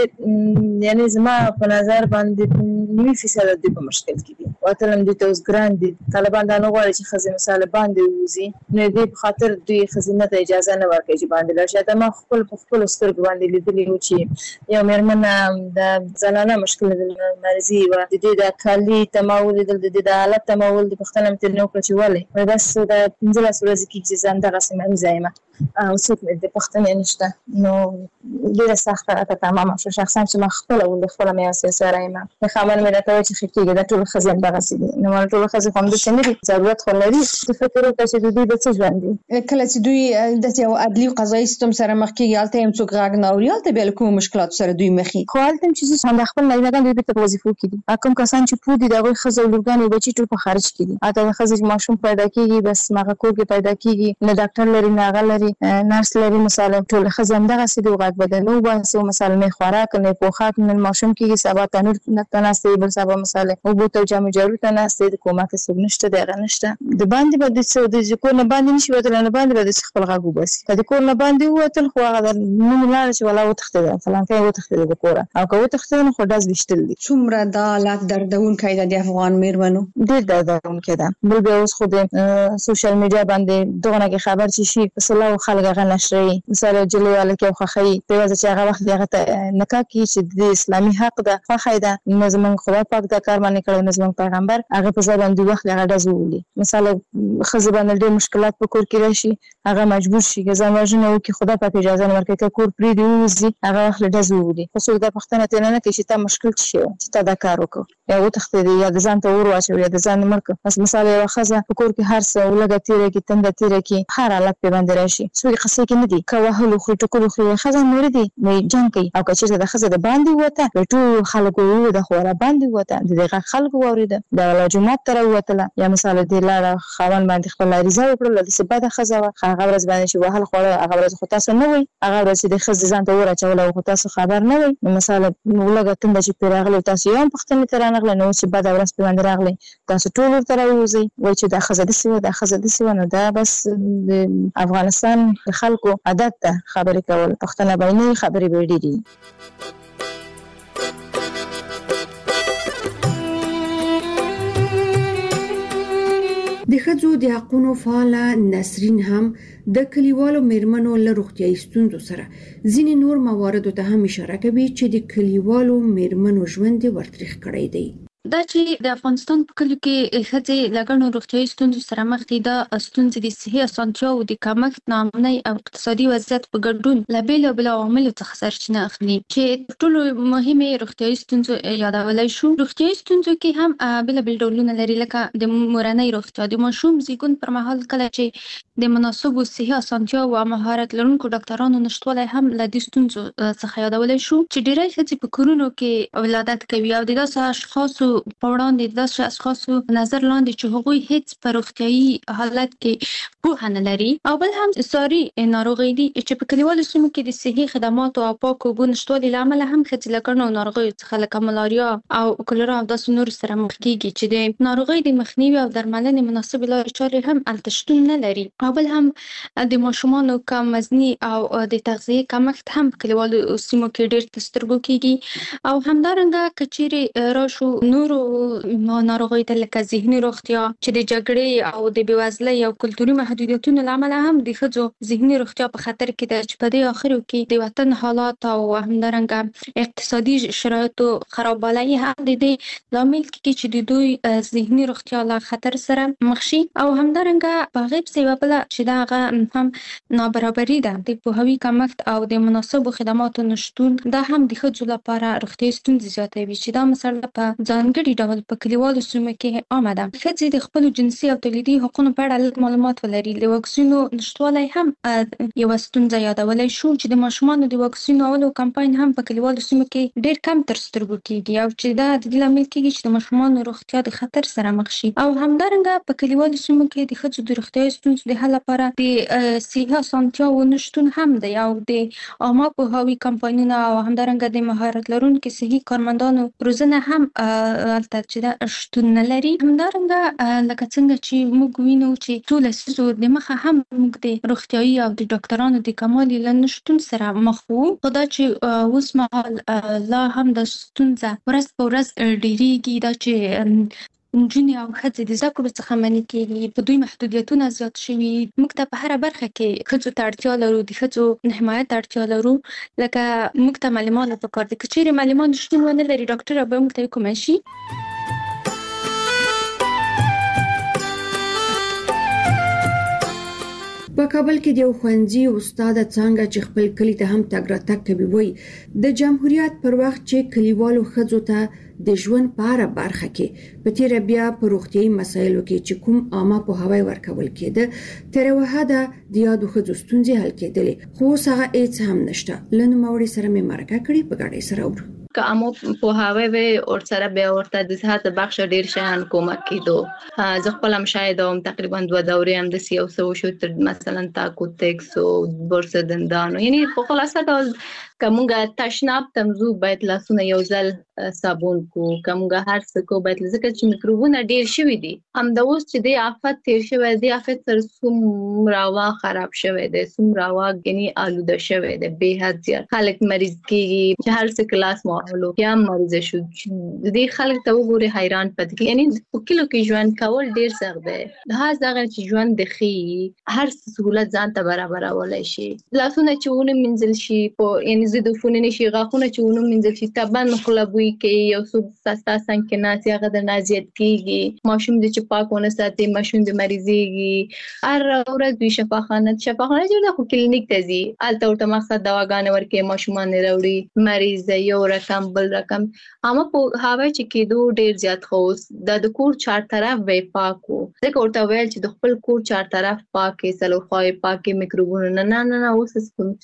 کې یعنی زما په نظر باندې 90% دوی په مشکل کې دي. واتلم دوی ته اوس ګران دي، طالبان دا نه غواړي چې ښځې مثلا باندې ووځي، نو دوی په خاطر دوی ښځینه ته اجازه نه ورکوي چې باندې لاړ شي. دا ما خپل په خپلو سترګو باندې لیدلي وو چې یو مېرمنه د زنانه مشکل مرضي وه، د دې د کالي ته ما ولیدل، د دې د حالت ته ما ولیدل، پوښتنه مې ترې وکړه چې ولې؟ بس د 15 ورځې کېږي چې زه همدغسې مریضه یم او څوک مې د پوښتنې نشته. نو ډېره سخته راته تمامه شوه شخصا چې ما خپله ولید، خپله مې یو سیساره یم. خاوند مې راته وایي چې ښه کېږي دا ټولې ښځې همدغسې دي. نو ما ټولې ښځې خو همداسې نه دي، ضرورت خو لري. د فکر وکړه چې د دوی به څه ژوند دي. کله چې دوی داسې یو عدلي او قضایي سیستم سره مخ کېږي هلته هم څوک غږ نه اوري، هلته بیا له کومو مشکلاتو سره دوی مخ وي؟ خو هلته هم چې همدا خپل نارینهګان دوی بېرته په وظیفو کې دي، کوم کسان چې پوه دي د هغوی ښځې او لورګانې او بچي ټول په خارج کې دي. هلته د ښځې چې ماشوم پیدا کېږي بس هغه کور کې پیدا کېږي، نه ډاکټر لري نه هغه لري، نرس لري، مثلا ټول ښځې همدغسې دي. غږ به د نه وباسي، مثلا نه خوراک نه پوښاک نه ماشوم کېږي، سبا تنور ته ناست دی، بل سبا مثلا اوبو ته جامو جارو ته ناست دی، د کومک څوک نشته دی، هغه نشته. د باندې به د کور نه باندې نشي وتلی، نه باندې به د خپل غږ وباسي. که د کور نه باندې ووتل خو هغه د نوم لاړه چې ولا وتښتېده فلانکی وتښتېده د کوره، او که وتښتېده نو خو ډز ویشتل دي. څومره دا حالت دردونکی ده د افغان میرمنو؟ ډېر دردونکی ده. بل بیا اوس خو د سوشل میډیا باندې دغه نه کې خبر چې شي په صلاح خلک هغه نشري مثلا جلواله کې خوخی په وجه چې هغه وخت هغه نکاح کې چې د اسلامي حق د خوخی د نظام خدای پاک د کار باندې کړی نظام پیغمبر هغه په ځای باندې وخت هغه دزولي مثلا خزبان ډېر مشکلات په کور کې راشي هغه مجبور شي ځان وژنه وکړي خدای پاک اجازه نه ورکړي کور پرې دی وزي هغه وخت دزولي خو څو د پښتنه ته نه کې چې تا مشکل شي چې تا دا کار وکړي یا وتخته دی یا د ځان ته ور واچوي یا د ځان مرګ بس مثلا یو خزه په کور کې هر څه ولګه تیرې کې تند تیرې کې هر حالت په باندې راشي څو قصې کې نه دي کوهلو خو ټکو خو خزه نور دي مې جنگ کوي او کچې د خزه د باندې وته ټول خلکو د خورا باندې وته دغه خلکو ورید د جمعه تر وته یا مثلا د لاره خوان باندې خپل ریزه وکړل د سبا د خزه هغه ورځ باندې چې وهل خوړه هغه ورځ خو تاسو نه وي هغه ورځ د خزه ځان ته ورچول او تاسو خبر نه وي مثلا ولګه تند چې پیراغله تاسو یو پختنه تر نه غل نو چې بعد ورځ په باندې راغلی تاسو ټول تر وځي وای چې د خزه د سیمه د خزه د سیمه نه دا بس د افغانستان خلکو عادت ته خبرې کول پښتنه باندې خبرې وړي دي د ښځو د حقونو فعاله نسرین هم د کلیوالو میرمنو له روغتیايي ستونزو سره ځینې نور مواردو ته هم اشاره کوي چې د کلیوالو میرمنو ژوند ورتریخ کړی دی دا چې د افغانستان په کلیو کې ښځې لګڼو روغتیايي ستونزو سره مخ دي دا ستونزې د صحي اسانتیاو د کمښت ناامنۍ او اقتصادي وضعیت په ګډون له بېلابېلو عواملو څخه سرچینه اخلي چې تر ټولو مهمې روغتیايي ستونزو یادولی شو روغتیايي ستونزو کې هم بېلابېل ډولونه لري لکه د مورنۍ روغتیا د ماشوم زیږون پر مهال کله چې د مناسبو صحي اسانتیاو او مهارت لرونکو ډاکټرانو نشتوالی هم له دې ستونزو څخه یادولی شو چې ډېری ښځې په کورونو کې ولادت کوي او د داسې اشخاصو په وړاندې داسې اشخاصو نظر لاندې چې هغوی هیڅ په روغتیايي حالت کې پوهه نه لري او بل هم ساري ناروغۍ دي چې په کلیوالو سیمو کې د صحي خدماتو او پاکو اوبو نشتوالي له امله هم ښځې له ګڼو ناروغیو څخه لکه ملاریا او کولرا او داسې نورو سره مخ کېږي چې د ناروغۍ د مخنیوي او درملنې مناسبې لارې چارې هم هلته شتون نه لري او بل هم د ماشومانو کم وزني او د تغذیې کمښت هم په کلیوالو سیمو کې ډېر په سترګو کېږي او همدارنګه که چیرې راشو نورو ناروغیو ته لکه ذهني روغتیا چې د جګړې او د بېوزلۍ او کلتوري محدودیتونو له امله هم د ښځو ذهني روغتیا په خطر کې ده چې په دې اخرو کې د وطن حالات او همدارنګه اقتصادي شرایطو خرابوالی هم د دې لامل کېږي چې د دوی ذهني روغتیا له خطر سره مخ شي او همدارنګه په هغې پسې یوه بله چې د هغه هم نابرابري ده د پوهاوي کمښت او د مناسبو خدماتو نشتون دا هم د ښځو لپاره روغتیايي ستونزې زیاتوي چې دا مسله په ځانګړي ډول په کلیوالو سیمو کې عامه ده ښځې د خپلو جنسي او تولیدي حقونو په اړه لږ معلومات ولري د واکسینو نشتوالی هم یوه ستونزه یادولی شو چې د ماشومانو د واکسینولو کمپاین هم په کلیوالو سیمو کې ډېر کم تر سترګو کېږي او چې دا د دې لامل کېږي چې د ماشومانو روغتیا د خطر سره مخ شي او همدارنګه په کلیوالو سیمو کې د ښځو د روغتیايي ستونزو د حل لپاره د صحي اسانتیاوو نشتون هم دی او د عامه پوهاوي کمپاینونه او همدارنګه د مهارت لرونکو صحي کارمندانو روزنه هم هلته چې دا شتون نه لري همدارنګه لکه څنګه چې موږ وینو چې څو لسیزو د مخه هم موږ د روغتیايي او د ډاکټرانو د کموالي له نشتون سره مخ وو خو دا چې اوس مهال لا هم د ستونزه ورځ په ورځ ډېرېږي دا چې نجونې او ښځې د زده کړو څخه منع کېږي په دوی محدودیتونه زیات شوي موږ ته په هره برخه کې ښځو ته اړتیا لرو د ښځو حمایت ته اړتیا لرو لکه موږ ته معلمان پکار دي که چیرې معلمان شتون ونه لري ډاکټره به موږ ته وکومه شي په کابل کې د یو ښوونځي استاد څنګه چې خپل کلی ته هم تګ راتګ کوي وایي د جمهوریت پر وخت چې کلیوالو ښځو ته د ژوند په هره برخه کې په تیره بیا په روغتیايي مسایلو کې چې کوم عامه پوهاوی ورکول کېده تر یوه حده د یادو ښځو ستونزې حل کېدلې خو اوس هغه هېڅ هم نشته له نوموړي سره مې مرکه کړې په ګډۍ سره اورو که امو پوهاوی وي او سره بیا ورته د صحت بخش ډیر شان کومک کیدو زه خپل هم شاید هم تقریبا 2 دورې هم د سیاسو شو مثلا تاکو تکس او برس دندانو یعنی په خلاصه ډول کومګه تشناب تمزو باید لاسونه یو ځل صابون کو کومګه هر څه کو باید ځکه چې میکروبونه ډیر شوي دي هم د اوس چې د آفت تیر شوی دی آفت تر څومره خراب شوی دی څومره غني آلوده شوی دی به حد زیات خلک مریض کیږي چې هر څه کلاس ماحول یا مریض شو د خلک ته وګوري حیران پد کی یعنی په کلو کې ژوند کول ډیر سخت دی دا ځکه چې ژوند د خي هر سہولت ځان ته برابرولای شي لاسونه چې ونه منځل شي په یعنی زیدفونه نشي غاخونه چې ونه منځل شي تبن خلبوي کې یو څو سستا څنګه ناسي هغه د نازیت کیږي ماشوم د چې پاکونه ساتي ماشوم د مریضيږي هر ورځ دوی شفاخانه جوړه خو کلینیک ته ځي الته ورته مقصد دواګانې ورکې ماشومان وروړي مریض یو رقم بل رقم اما په هاوی چې کېدو ډیر زیات خوس د کور چار طرف وې پاکو ځکه ورته ویل چې د خپل کور چار طرف پاکې سلو خوای پاکې میکروبونه نه اوس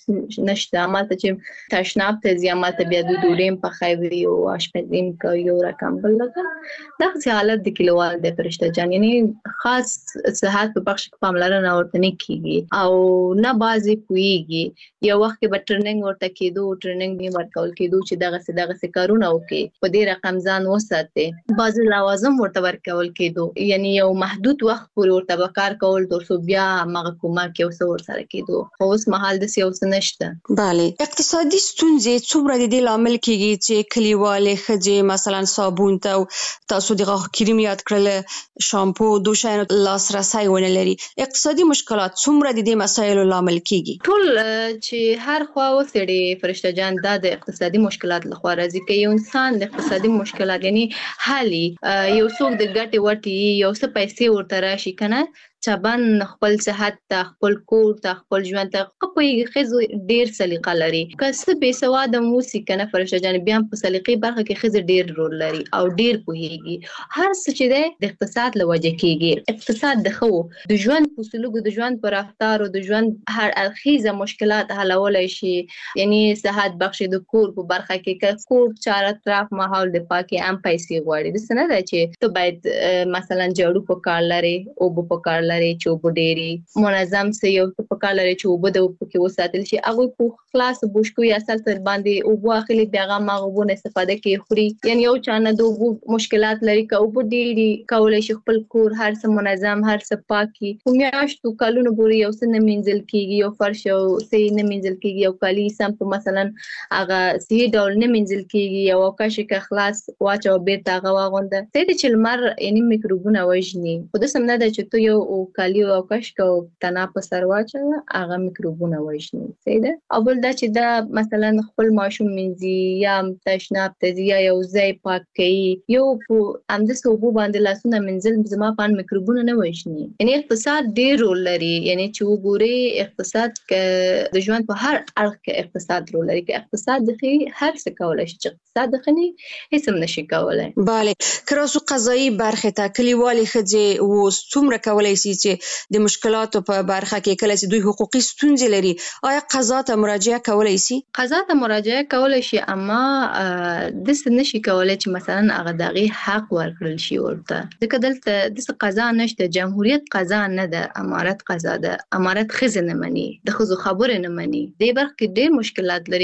نشته ماته چې تشناب ته ځي ماته بیا د ډوډۍ په خوي او آشپزیم کوي یو رقم بل رقم دغه حالت د کلیوال د فرشته جان یعنی خاص صحت په بخش کې پاملرنه ورته نه کیږي او نه بازي پويږي یو وخت به ټریننګ ورته کېدو ټریننګ به ورکول کېدو چې دغه کارونه وکي په دې رقم ځان وساته بعض لوازم ورته ورکول کېدو یعنی یو محدود وخت پورې ورته کار کول ترڅو بیا محکومه کې اوس ورسره کېدو خو اوس مهال د سیاست نشته bale اقتصادي ستونزې څومره د لامل کېږي چې کلیوالې خځې مثلا صابون ته تاسو دغه کریم یاد کړل شامپو دوشاین لاسرسي ونه لري اقتصادي مشکلات څومره د دې مسایلو لامل کېږي ټول چې هر خوا وسړي فرشته جان د اقتصادي مشکلات لخوا راځي کې یو انسان د اقتصادي مشکلات یعنی حالي یو څوک د ګټي وټي یو څه پیسې ورته راشي کنه چبن خپل صحت ته خپل کور ته خپل ژوند ته خپل خزو ډیر سلیقه لري کسب به سواد موسی کنه فرشته جان بیا په سلیقې برخه کې خزه ډیر رول لري او ډیر پوهیږي هر څه چې د اقتصاد لوجه کېږي اقتصاد د خو د ژوند په سلوک د ژوند پر رفتار او د ژوند هر اخیزه مشکلات حلولای شي یعنی صحت بخش د کور په برخه کې کور چار طرف ماحول د پاکي ام پیسې غواړي د سند چې ته باید مثلا جوړو په کار لري او په کار لري چوب ډيري منظم سه یو په کار لري چوب د په وساتل شي هغه په خلاص بوشکو یا اصل تر باندې او واخلي پیغام مغبون استفاده کوي خوري یعنی یو چانه دوه مشکلات لري که او ډيري کولای شي خپل کور هر څه منظم هر څه پاکي میاشتو کلونو پورې یو څه نه منځل کیږي یو فرش او سي نه منځل کیږي یو کالي سم په مثلا هغه سي ډول نه منځل کیږي یو کاش کې خلاص واچو بیرته هغه واغونده سي چې لمر یعنی میکروبونه وژني خو د سم نه د چتو یو کالی او کاش کو تنا په سر واچو هغه میکروبونه وژني سي ده اول دا چې دا مثلا خپل ماشوم منځي یا تشناب ته یا یو ځای پاک کوي یو په امده صوبو باندې لاسونه منځل زما پان میکروبونه نه وژني یعنی اقتصاد ډیر رول لري یعنی چې وګوري اقتصاد ک د ژوند په هر اړخ کې اقتصاد رول لري کې اقتصاد دخي هر څه کولای شي اقتصاد دخني هیڅ هم نشي کولای bale کراسو قضایي برخه ته کلیوالې خځې و څومره کولای شي چې د مشکلاتو په برخه کې کله چې دوی حقوقي ستونزې لري آیا قضا ته مراجعه کولای شي قضا ته مراجعه کولای شي اما د څه نشي کولای چې مثلا هغه دغه حق ورکړل شي ورته ځکه دلته د قضا نشته جمهوریت قضا نه ده امارت قضا ده امارت خزنه مني د خزو خبره نه مني د برخه کې ډېر مشکلات لري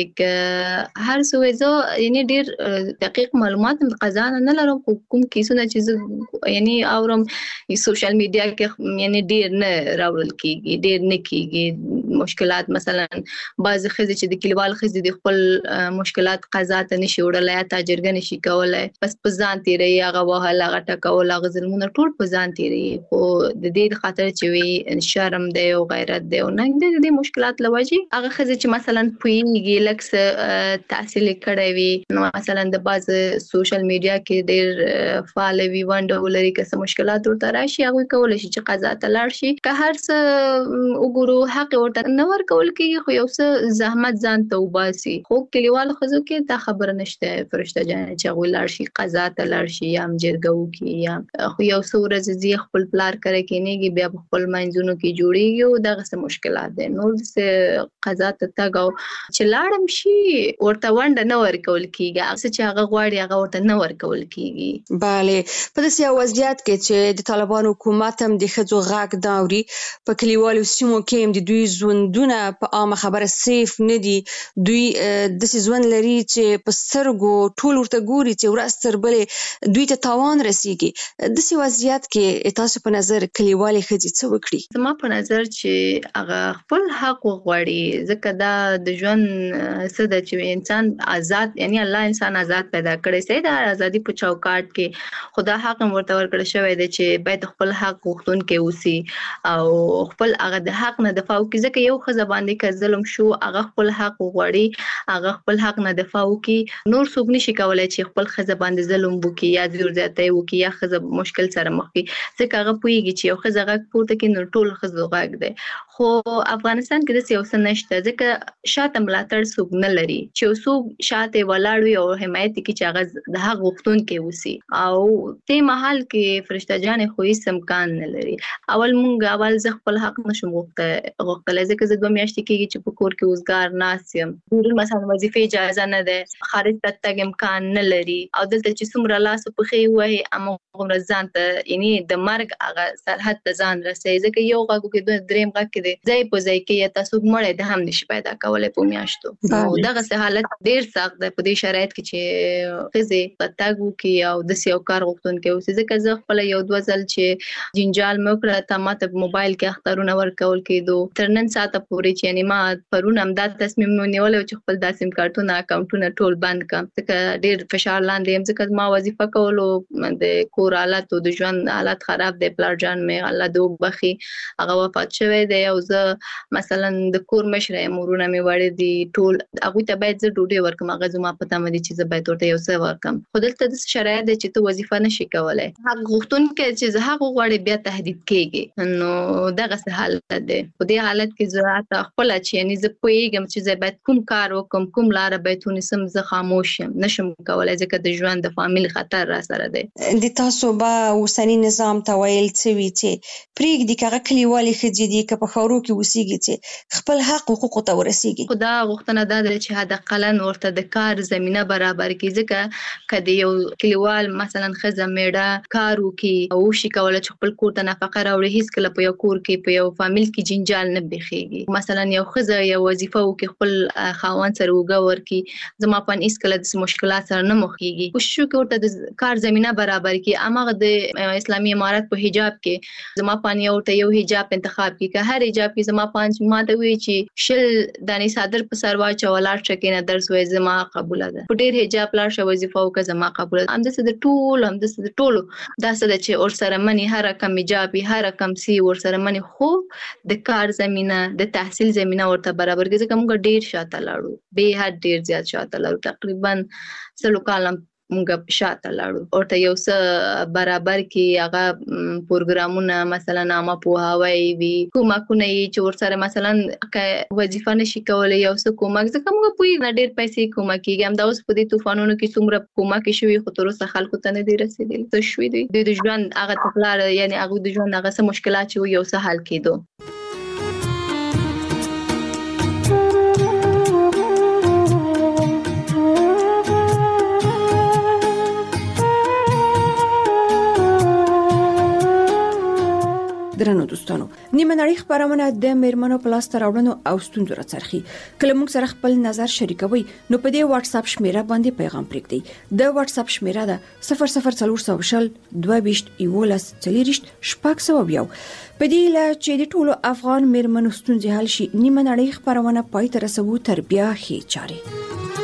ک هر څه یعنی ډېر دقیق معلومات قضا نه لرم کوم کیسونه چې یعنی اورم سوشل میډیا کې یعنی ډېر نه راول کیږي ډېر نه کیږي مشکلات مثلا بعض خزې چې د کلیوال خزې د خپل مشکلات قضا ته نشي وړلای تاجرګه نشي کولای بس په ځان تیری هغه وهله هغه ټکول هغه ظلمونه ټول په ځان تیری خو د دې خاطر چې وي شرم دی او غیرت دی او نه د دې مشکلات لوجي هغه خزې چې مثلا پوینګي لکه تحصیل کړی وي نو مثلا د بعض سوشل میډیا کې ډېر فعال وي ونډه ولري که مشکلات ورته راشي هغه کولای شي چې قضا ته لاړ شي که هر څه وګورو حق ورته نه ورکول کېږي خو یو څه زحمت ځان ته وباسي خو کلیوال خزو کې دا خبره نشته فرشته جان چې غوړ شي قضا ته لاړ شي یا جرګو کې یا خو یو څو ورځې زی خپل پلار کرے کېنیږي بیا خپل منځونو کې جوړیږي او دغه څه مشکلات دي نور څه قضا ته تاګو چې لاړم شي ورته ونده نه ورکول کېږي هغه چې هغه غواړي هغه ورته نه ورکول کېږي bale په داسې وضعیت کې چې د طالبان حکومت هم د خځو غاګ داوري په کلیوالو سیمو کې هم د دوی ژوندونه په عامه خبره سیف نه دي. دوی د ژوند لري چې په سترګو ټول ورته ګوري چې ورځ تر بلې دوی ته تاوان رسیږي. د سی وضعیت کې تاسو په نظر کلیوالي خځې څه وکړي؟ زما په نظر چې هغه خپل حق وغواړي، ځکه دا د ژوند څه ده چې انسان آزاد، یعنی الله انسان آزاد پیدا کړی سي، د ازادي په چوکاټ کې خدا حق ورته ورکړی شوی دی چې باید خپل حق غوښتونکي اوسي او خپل هغه د حق نه دفاع وکړي. ځکه یو ښځه باندې که ظلم شو هغه خپل حق وغواړي، هغه خپل حق نه دفاع وکړي، نور څوک نشي کولای چې خپل ښځه باندې ظلم وکړي یا زور زیاتی وکړي یا ښځه مشکل سره مخ کړي، ځکه هغه پوهیږي چې یو ښځه غږ پورته کړي نو ټول ښځو غږ دی. خو افغانستان کې داسې یو څه نشته، ځکه شاته ملاتړ څوک نه لري چې څوک شاته ولاړ وي او حمایت وکړي چې هغه د حق غوښتونکي اوسي. او ته مهال کې فرشته جان خو هیڅ امکان نه لري. اول زه خپل حق نشم غوښتلی، ځکه زه 2 میاشتې کېږي چې په کور کې وزګار ناست یم، بیرون مثلا وظیفې اجازه نه ده، خارج ته تګ امکان نه لري، او دلته چې څومره لاس په پښې ووهي هماغومره ځان ته یعنی د مرګ هغه سرحد ته ځان رسوي. ځکه یو غږ کې درېیم غږ کې دی ځای په ځای کې یا تاسو مړی د هم نشي پیدا کولی په میاشتو. نو دغسې حالت ډېر سخت دی په دې شرایط کې چې ښځې په تګ وکړي او داسې یو کار غوښتونکی اوسي. ځکه زه خپله 1-2 ځل چې جنجال مې وکړه تا ماته په موبایل کې اخطارونه ورکول کېدو تر نن ساعته پورې، چې یعنی ما پرون هم دا تصمیم ونیولی چې خپل دا سیم کارتونه اکاونټونه ټول بند کړم، ځکه ډېر فشار لاندې یم، ځکه ما وظیفه کولو د کور حالت او د ژوند حالت خراب دی. پلار جان مې الله دې وبخي هغه وفات شوی دی او زه مثلا د کور مشره یم، ورونه مې وړي دي ټول، هغوی ته باید زه ډوډۍ ورکړم، هغه زما په تمه دي چې زه باید ورته یو څه ورکړم. خو دلته داسې شرایط دی چې ته وظیفه نشي کولی، حق غوښتونکی چې زه حق وغواړي بیا تهدید کېږي. نو دغسې حالت دی. په دې حالت کې زه حتی خپله چې یعنې زه پوهېږم چې زه باید کوم کار وکړم، کوم لاره باید ونیسم، زه خاموش یم، نشم کولی، ځکه د ژوند د فامیل خطر را سره دی. د تاسو به اوسني نظام ته ویل څه وي چې پرېږدي که هغه کلیوالې ښځې دي که په ښارو کې اوسېږي چې خپل حق حقوقو ته ورسېږي؟ خو دا غوښتنه دا ده چې حداقل ورته د کار زمینه برابر کړي، ځکه که د یو کلیوال مثلا ښځه میړه کار وکړي او وشي کولی چې خپل کور ته نفقه راوړي، هېڅکله په یو کور کې په یو فامیل کې جنجال نه بیخېږي. مثلا یو ښځه یو وظیفه وکړي خپل خاوند سره اوږه ورکړي، زما په هېڅکله داسې مشکلات سره نه مخ کېږي. کوشش وکړي ورته د کار زمینه برابر کړي. هماغه د اسلامي امارت په حجاب کې زما په ورته یو حجاب انتخاب کړي، که هر حجاب کې زما ما ته وایي چې 10 دانې صادر په سر واچوه ولاړ شه کېنه درس وایي زما قبوله ده، په ډېر حجاب لاړ شه وظیفه وکړه زما قبوله ده. همداسې د ټولو داسې ده چې ورسره مني هر رقم حجاب وي، هر رقم سی ورسره مني، خو د کار زمینه د تحصیل زمینه ورته برابر کړي. ځکه موږ ډېر شاته لاړو، به حد ډېر زیات شاته لاړو، تقریبا 100 کاله موږ شاته لاړو. ورته یو څه برابر کړي، هغه پروګرامونه مثلا عامه پوهاوی وي، کومکونه یې چې ورسره مثلا که وظیفه نشي کولی یو څه کومک، ځکه موږ پوهېږو ډېر پیسې کومک کېږي. همدا اوس په دې طوفانونو کې څومره کومک شوي خو تر اوسه خلکو ته نه دي رسېدلي، څه شوي دي د ژوند هغه تګلاره، یعنې هغوی د ژوند هغه څه مشکلات چې یو څه حل کېدو. درنو دوستانو، نیمه نړۍ خبرونه د میرمنو په لاس راوړنو او ستونزو راڅرخي. کله موږ سره خپل نظر شریکوي نو په دې واتس اپ شمیره باندې پیغام پرېږدئ. د واتس اپ شمیره ده 00400 22 11 40 600. په دې لا چې د ټولو افغان میرمنو ستونزې حل شي، نیمه نړۍ خبرونه پای ته رسوو تر بیا ښې چارې.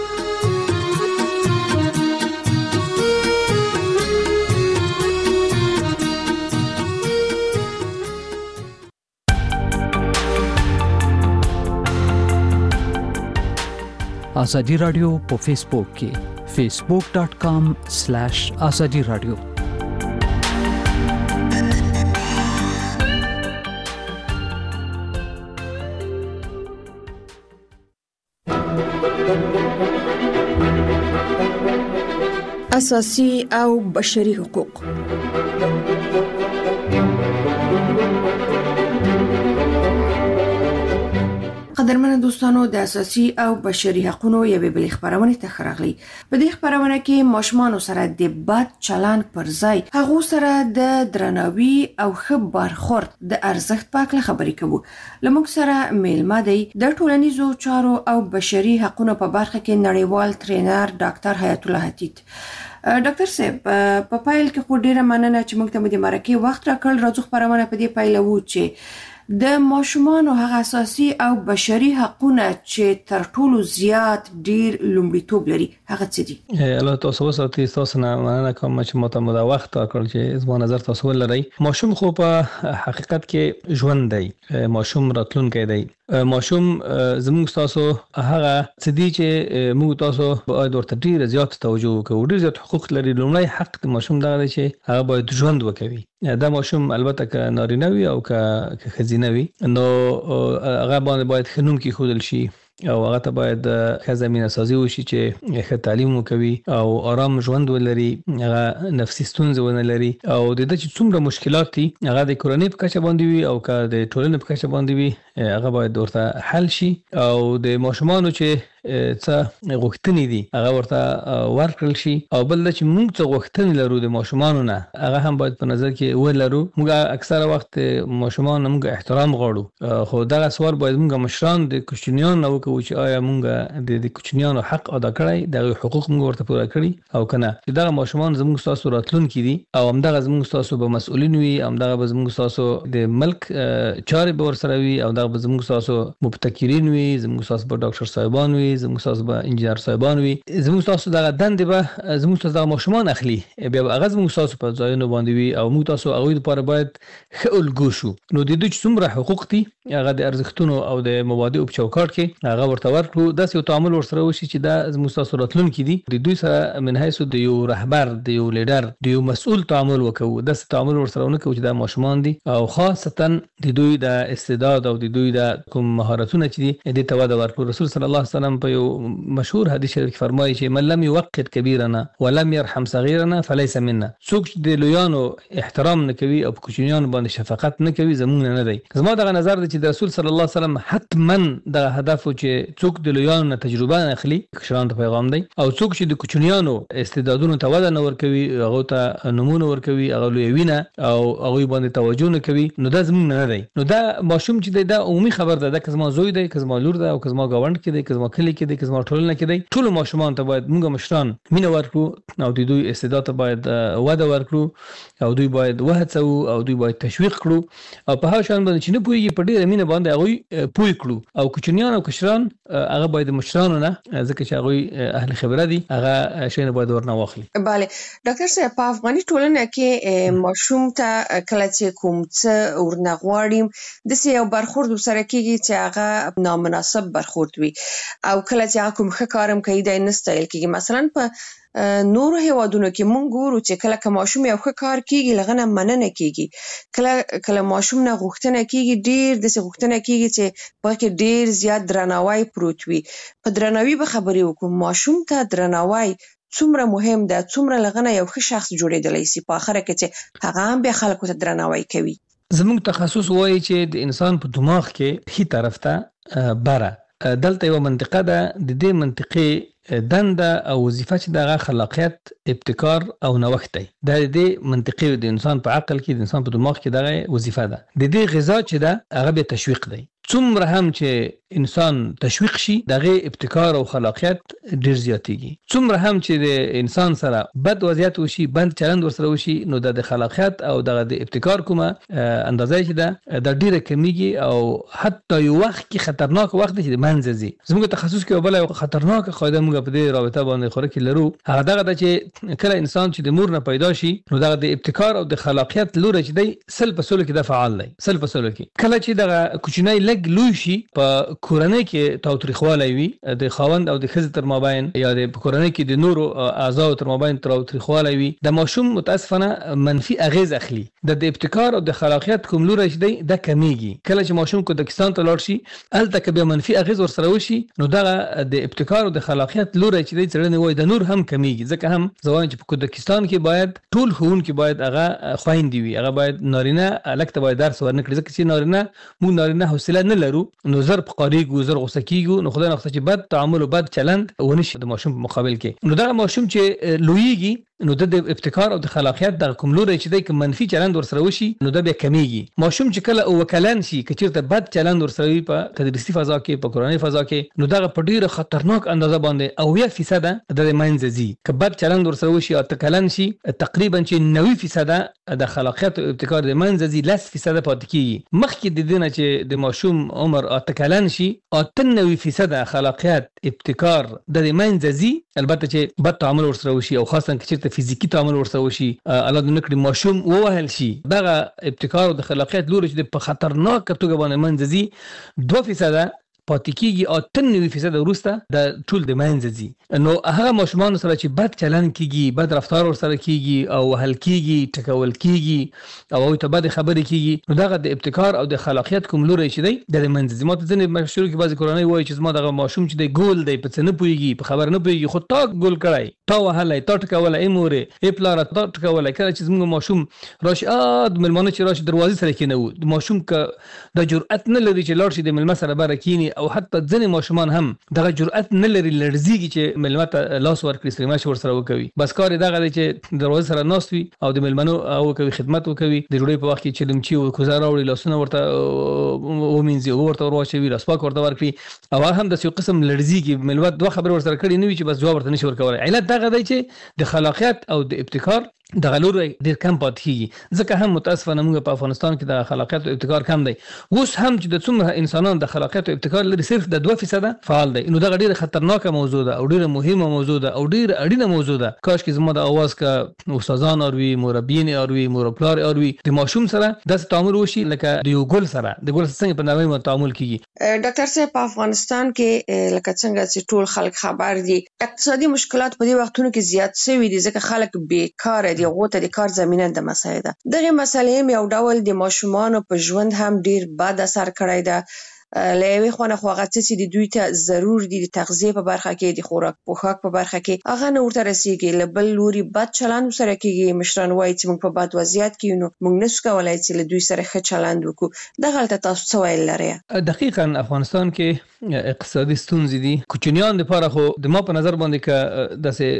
آزادی رادیو په فیسبوک کې facebook.com/azadi radio. اساسي او بشري حقوق. قدرمن دوستانو د اساسي او بشري حقوقو یوې بلې خبرونه ته خراغلي. په دې خبرونه کې ماشومان سره د بد چلند پر ځای هغه سره د درناوي او ښه برخورد د ارزښت په اړه خبرې کوو. لموږ سره میلمه دی د ټولنیزو چارو او بشري حقوقو په برخه کې نړیوال ټرینر ډاکټر حیات الله حتیت. ډاکټر صاحب په پایل کې خو ډیره مننه چې موږ ته د مرکه وخت راکړ. راځو خبرونه په دې پایله وو چې د ماشومان هغه اساسي او بشري حقوقونه چې تر ټولو زیات ډیر لومړیتوب لري هغه څه دي؟ الله تاسو ساتي. تاسو نه مننه کوم چې مو ته وخت راکړ چې زما نظر تاسو ولرئ. ماشوم خو په حقیقت کې ژوند دی، ماشوم راتلونکی دی. ماشوم زموږ تاسو هغه څه دي چې موږ تاسو باید ورته ډیر زیات توجه وکړو. ډیر زیات حقوق لري. لومړی حق د ماشوم دا دی چې هغه باید ژوند وکوي. دا ماشوم البته که نارینه وي او که ښځینه وي نو هغه باندې باید ښه نوم کېښودل شي او هغه ته باید ښه زمینه سازي وشي چې ښه تعلیم وکوي او آرام ژوند ولري، هغه نفسي ستونزې ونه لري او د دې چې څومره مشکلات دي هغه د کورنۍ په کچه باندې وي او که د ټولنې په کچه باندې وي هغه باید ورته حل شي او د ماشومانو چې څه غوښتنې دي هغه ورته ورکړل شي. او بل دا چې موږ څه غوښتنې لرو د ماشومانو نه هغه هم باید په نظر کې ولرو. موږ اکثره وخت ماشومان موږ احترام غواړو، خو دغه سوال باید موږ مشران د کوچنیانو وکړو چې آیا موږ د کوچنیانو حق ادا کړی، دغه حقوق موږ ورته پوره کړی او کنه. چې دغه ماشومان زموږ تاسو راتلونکي دي او همدغه زموږ تاسو به مسؤلین وي، همدغه به زموږ تاسو د ملک چارې به ورسره وي او دغه به زموږ تاسو مبتکرین وي، زموږ تاسو به ډاکټر صاحبان وي، زموږ تاسو به انجینر صاحبان وي، زموږ تاسو دغه دندې به زموږ تاسو دغه ماشومان اخلي، بیا هغه زموږ تاسو په ځایونو باندې وي او موږ تاسو هغوی لپاره باید ښه الګو شو. نو د دوی چې څومره حقوق دي هغه د ارزښتونو او د مبادئو په چوکاټ کې هغه ورته ورکړو. داسې یو تعامل ورسره وشي چې دا زموږ تاسو راتلونکي دي. د دوی سره من حیث د یو رهبر، د یو لیډر، د یو مسؤل تعامل وکړو. داسې تعامل ورسره ونه کوو چې دا ماشومان دي او خاصتا د دوی د استعداد او د دوی د کوم مهارتونه چې دي دې ته وده ورکړو. رسول صلی الله علیه وسلم په یو مشهور حدیث شریف کې فرمایي چې من لم يوقر كبيرنا ولم يرحم صغيرنا فليس منا. څوک چې د لویانو احترام نه کوي او په کوچنیانو باندې شفقت نه کوي زموږ نه دی. زما دغه نظر دی چې د رسول صلی الله علیه وسلم حتما د هدف چې څوک د لویانو نه تجربه نه اخلي، کشرانو ته پیغام دی، او څوک چې د کوچنیانو استعدادونو ته وده نه ورکوي، هغه ته نمونه ورکوي، هغه لویوینه او هغه باندې توجه نه کوي، نو دا زموږ نه دی. نو دا ماشوم چې دی دا عمومي خبر ده، دا که زما زوی دی، که زما لور ده او که زما گاونډ کې دی، که زما کلی کې دی، که زما ټولنه کې دی، ټول ماشومان ته باید موږ مشران مینه ورکړو او د دوی استعداد ته باید وده ورکړو او دوی باید وهڅوو او دوی باید تشویق کړو او په هغه شان باندې چې نه پوهېږي په ډېره مینه باندې هغوی پوه کړو. او کوچنیان او کشران هغه باید د مشرانو نه، ځکه چې هغوی اهل خبره دي، هغه شیونه باید ورنه واخلي. بله ډاکټر صاحب، په افغاني ټولنه کې ماشوم ته کله چې کوم څه ورنه غواړي داسې یو برخورد ورسره کېږي چې هغه نامناسب برخورد وي او کله چې هغه کوم ښه کار هم کوي دی نه ستایل کېږي. مثلا په نورو هیوادونو کې مونږ ګورو چې کله که ماشوم یو ښه کار کېږي له هغه نه مننه کېږي، کله ماشوم نه غوښتنه کېږي، ډېر داسې غوښتنه کېږي چې په هغه کې ډېر زیات درناوی پروت وي. په درناوي به خبرې وکړو. ماشوم ته درناوی څومره مهم ده، څومره له هغه نه یو ښه شخص جوړېدلی سي په آخره کې چې هغه هم بیا خلکو ته درناوی کوي. زموږ تخصص وایي چې د انسان په دماغ کې ښي طرف ته بره دلته یو منطقه ده، د دې منطقې دنده او وظیفه چې دغه خلاقیت، ابتکار او نوښت دی. دا د دې منطقې د انسان په عقل کې، د انسان په دماغ کې دغه وظیفه ده. د دې غذا چې ده هغه به تشویق دی. څومره هم چې انسان تشویق شي دغه ابتکار او خلاقیت ډیر زیاتېږي. څومره هم چې د انسان سره بد وضعیت وشي، بد چلند ورسره وشي، نو د خلاقیت او د ابتکار کومه اندازه چې ده د ډیره کمیږي او حتی یو وخت کې خطرناک وخت چې د منځ ځي. زموږ تخصص کې بل یو خطرناک قاعده موږ په دې رابطه باندې خوري کې لرو، هغه دغه ده چې کله انسان چې د مور نه پیدا شي نو دغه د ابتکار او د خلاقیت لوری چې دی سل په سلو کې د فعال دی، سل په سلو کې. کله چې دغه کوچنی لګ لوی شي په کورنۍ کې تاوتریخوالی وي، د خاوند او د ښځې تر مابین یا د کورنۍ کې د نورو اعضاو تر مابین تاوتریخوالی وي، د ماشوم متاسفانه منفي اغیز اخلي. د ابتکار او د خلاقیت کوم لوری چې دی دا کمیږي. کله چې ماشوم کودکستان ته لاړ شي هلته که بیا منفي اغیز ورسره وشي نو دغه د ابتکار او د خلاقیت لوری چې دی څېړنې وایي د نور هم کمیږي. ځکه هم زه وایم چې په کودکستان کې باید ټول ښوونکي باید هغه خویندې وي، هغه باید نارینه هلک ته باید درس ورنه کړي، ځکه چې نارینه موږ نارینه حوصله نه لرو نو زر قاریګو زر غوسه کیږو نو خدای نه خصه چې بد تعامل او بد چلند ونشي د ماشوم په مقابل کې. نو دا ماشوم چې لویږي نو د ابتکار او د خلاقیت د کوملوري چې د منفي چلند ورسره وشي نو د بیا کمیږي. ماشوم چې کله او وکلان شي کچیرته بد چلند ورسره وي په تدریسي فضا کې په کورنۍ فضا کې نو دا په ډیره خطرناک اندازه باندې او 1% د منځزي که بد چلند ورسره وشي او تکلن شي تقریبا چې 90% د خلاقیت او ابتکار د منځزي 10% پاتې کیږي. مخکې د دینه چې د ماشوم عمر او تکلن شي او 90% خلاقیت ابتکار د منځزي البته چې بد تعامل ورسره وشي او خاصه چې فزیکی تعامل ورسره وشي الله د نکړي ماشوم ووهل شي دغه ابتکار او د خلاقیت لوري چې په خطرناک توګه باندې منځزي 2% پاتې کیږي او 93% وروسته د ټول د منځزي. نو هغه ماشومان سره چې بد چلند کیږي بد رفتار ورسره کیږي او وهل کیږي ټکول کیږي او ته بد خبرې کیږي نو دغه د ابتکار او د خلاقیت کوم لوري چې دی د منځزي. ماته ځنې مشهور کې بعضی کورنۍ وایي چې زما دغه ماشوم چې دی ګول دی په څه نه پويږي په خبر نه پويږي خو تا ګول کړای تا وهلای تا ټکول ایموره ای پلار تا ټکول کله چې زموږ ماشوم راشي د ملمانه چې راشي دروازې سره کېنو د ماشوم ک د جرأت نه لري چې لاړ شي د ملما سره برکینی او حتی ځنې ماشومان هم دغه جرأت نه لري لړزيږي چې ملمت لاس ورکړي سریماش ورسره وکوي. بس کار دغه دی چې دروازه سره ناست وي او د ملمنو او کوي خدمت وکوي د جوړې په وخت کې چې لمچي او کوزار راوړي لاسونه ورته ومنځي ورته ورواچوي لاس پاک ورته ورکړي او هم د یو قسم لړزيږي ملمت دوه خبر ورسره کړي نه وي چې بس جواب ورته نشي ورکول. علت دغه دی چې د خلاقیت او د ابتکار د غلور ډیر کم پاتې کیږي ځکه هم متاسفانه موږ په افغانستان کې د خلاقیت او ابتکار کم دی. اوس هم چې د څومره انسانان د خلاقیت او ابتکار لري صرف د 2% فعال دی. نو دا ډیره خطرناکه موضوع ده او ډیره مهمه موضوع ده او ډیره اړینه موضوع ده. کاش کې زموږ د اواز کا استادان اوروي مربیین اوروي مورپلار اوروي د ماشوم سره د تعامل وشي لکه د یو ګل سره د ګل څنګه په نوې تعامل کیږي. ډاکټر صاحب په افغانستان کې لکه څنګه چې ټول خلک خبر دي اقتصادي مشکلات په دې وختونو کې زیات شوي دي ځکه خلک بیکار دي غوته د کار زمينه د مسایل ده. دغه مسلې یو ډول د ماشومان په ژوند هم ډیر بد اثر کړی ده. لوي خونه خو هغه چې د دوی ته ضرور دي د تغذیه په برخه کې د خوراک پوښاک په برخه کې هغه نه ورته رسیږي لبل لوري بد چلند سره کېږي. مشران وایي چې موږ په بد وضعیت کې نو موږ نشو کولای چې له دوی سره ښه چلند وکړو. دغه حالت تاسو څه ویل لري؟ دقیقاً افغانستان کې اقتصادي ستونزې دي. کوچنیان لپاره خو د ما په نظر باندې ک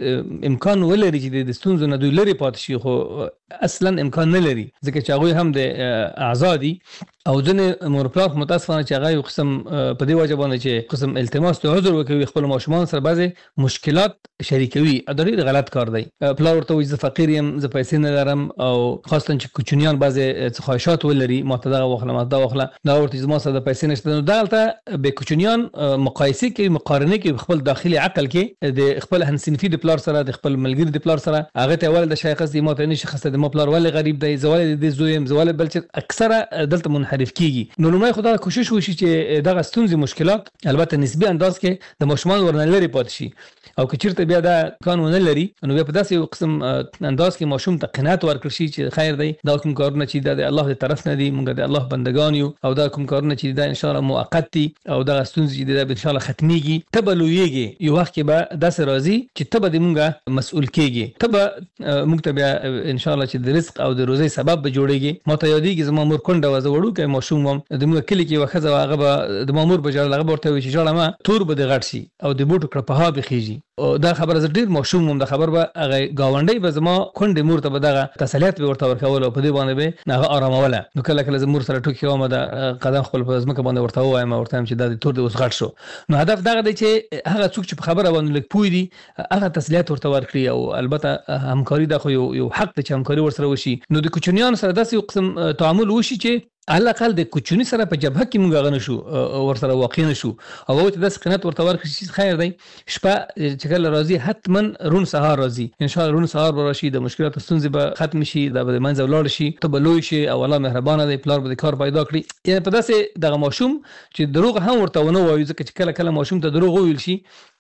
د امکان ولري چې د ستونزو نه دوی لري پاتې شي خو اصلا امکان نه لري ځکه چې هغه هم د آزادي او ځنې مورپلار متاسفانه چې هغه قسم په دی وجه باندې چې قسم التماس ته حضور وکوي خپل ماشومان سره بعضي مشکلات شریکوي دا ډېر غلط کار دی. پلار ورته وایي زه فقیر یم زه پیسې نه لرم او خاصه چې کوچنیان بعضي خواهشات ولري ماته دا واخله ماته دا واخله دا ورته زما سره د پیسې نشته نو دلته به کوچنیان مقایسه کوي مقارنه کوي خپل داخلي عقل کې د خپل همصنفي د پلار سره د خپل ملګری د پلار سره هغه ته ول د شیخ قصدي ماته نه شخصه د پلار ولې غریب دی زوال د زویم زوال بل چې اکثره دلته منحرف کیږي. نو لومړی خدای کوشش وشي چې دغه ستونزې مشکلات البته نسبی انداز کې د ماشومان ورنلري پات شي او که چیرته بیا دا قانون لري نو بیا په داسې یو قسم انداز کې ماشوم ته قناعت ورکړي شي چې خیر دی دا کوم کارونه چې د الله تر طرف نه دي موږ د الله بندگان یو او دا کوم کارونه چې دا ان شاء الله موقت دي او دا ستونزې چې دا ان شاء الله ختميږي تبلويږي یو وخت کې به داسې راځي چې تبه د موږ مسؤل کېږي تبه موږ ته بیا ان شاء الله چې د رزق او د روزي سبب به جوړيږي. ماته یادېږي زما مور کونډه وځه وړو کې ماشوم د موږ کلی کې وخزه هغه د مامور بجار لغه ورته وي چې جوړه ما تور به د غټ شي او د بوټو کړه په ها بخيږي او دا خبره زه ډیر ماشوم هم د خبر به هغه گاونډي به زما کونډه مور ته به دغه تسلیت به ورته ورکول او په دې باندې به هغه آراموله. نو کله کله زمور سره ټوکی ومه د قدم خپل په ځمکه باندې ورته وایم ورته هم چې د تور د اوس غټ شو. نو هدف دغه دی چې هغه څوک چې په خبره باندې لک پوي دي هغه تسلیت ورته ورکړي او البته همکاري د خو یو حق ته چې همکاري ورسره وشي. نو د کوچنیان سره داسې قسم تعامل وشي چې على الاقل د کوچنی سره په جبهه کې موږ غنه شو ورسره واقع نه شو او ته د سقنات ورته ورکړي خیر دی شپه چې کله راځي حتما رون سهار راځي ان شاء الله رون سهار به راشي د مشکلات ستونزې به ختم شي د منځ ولاړ شي ته به لوی شي او الله مهربانه دی پلار به کار پیدا کړي. یعنی په داسې دغه ماشوم چې دروغ هم ورته ونه وایي ځکه چې کله کله ماشوم ته دروغ ویل شي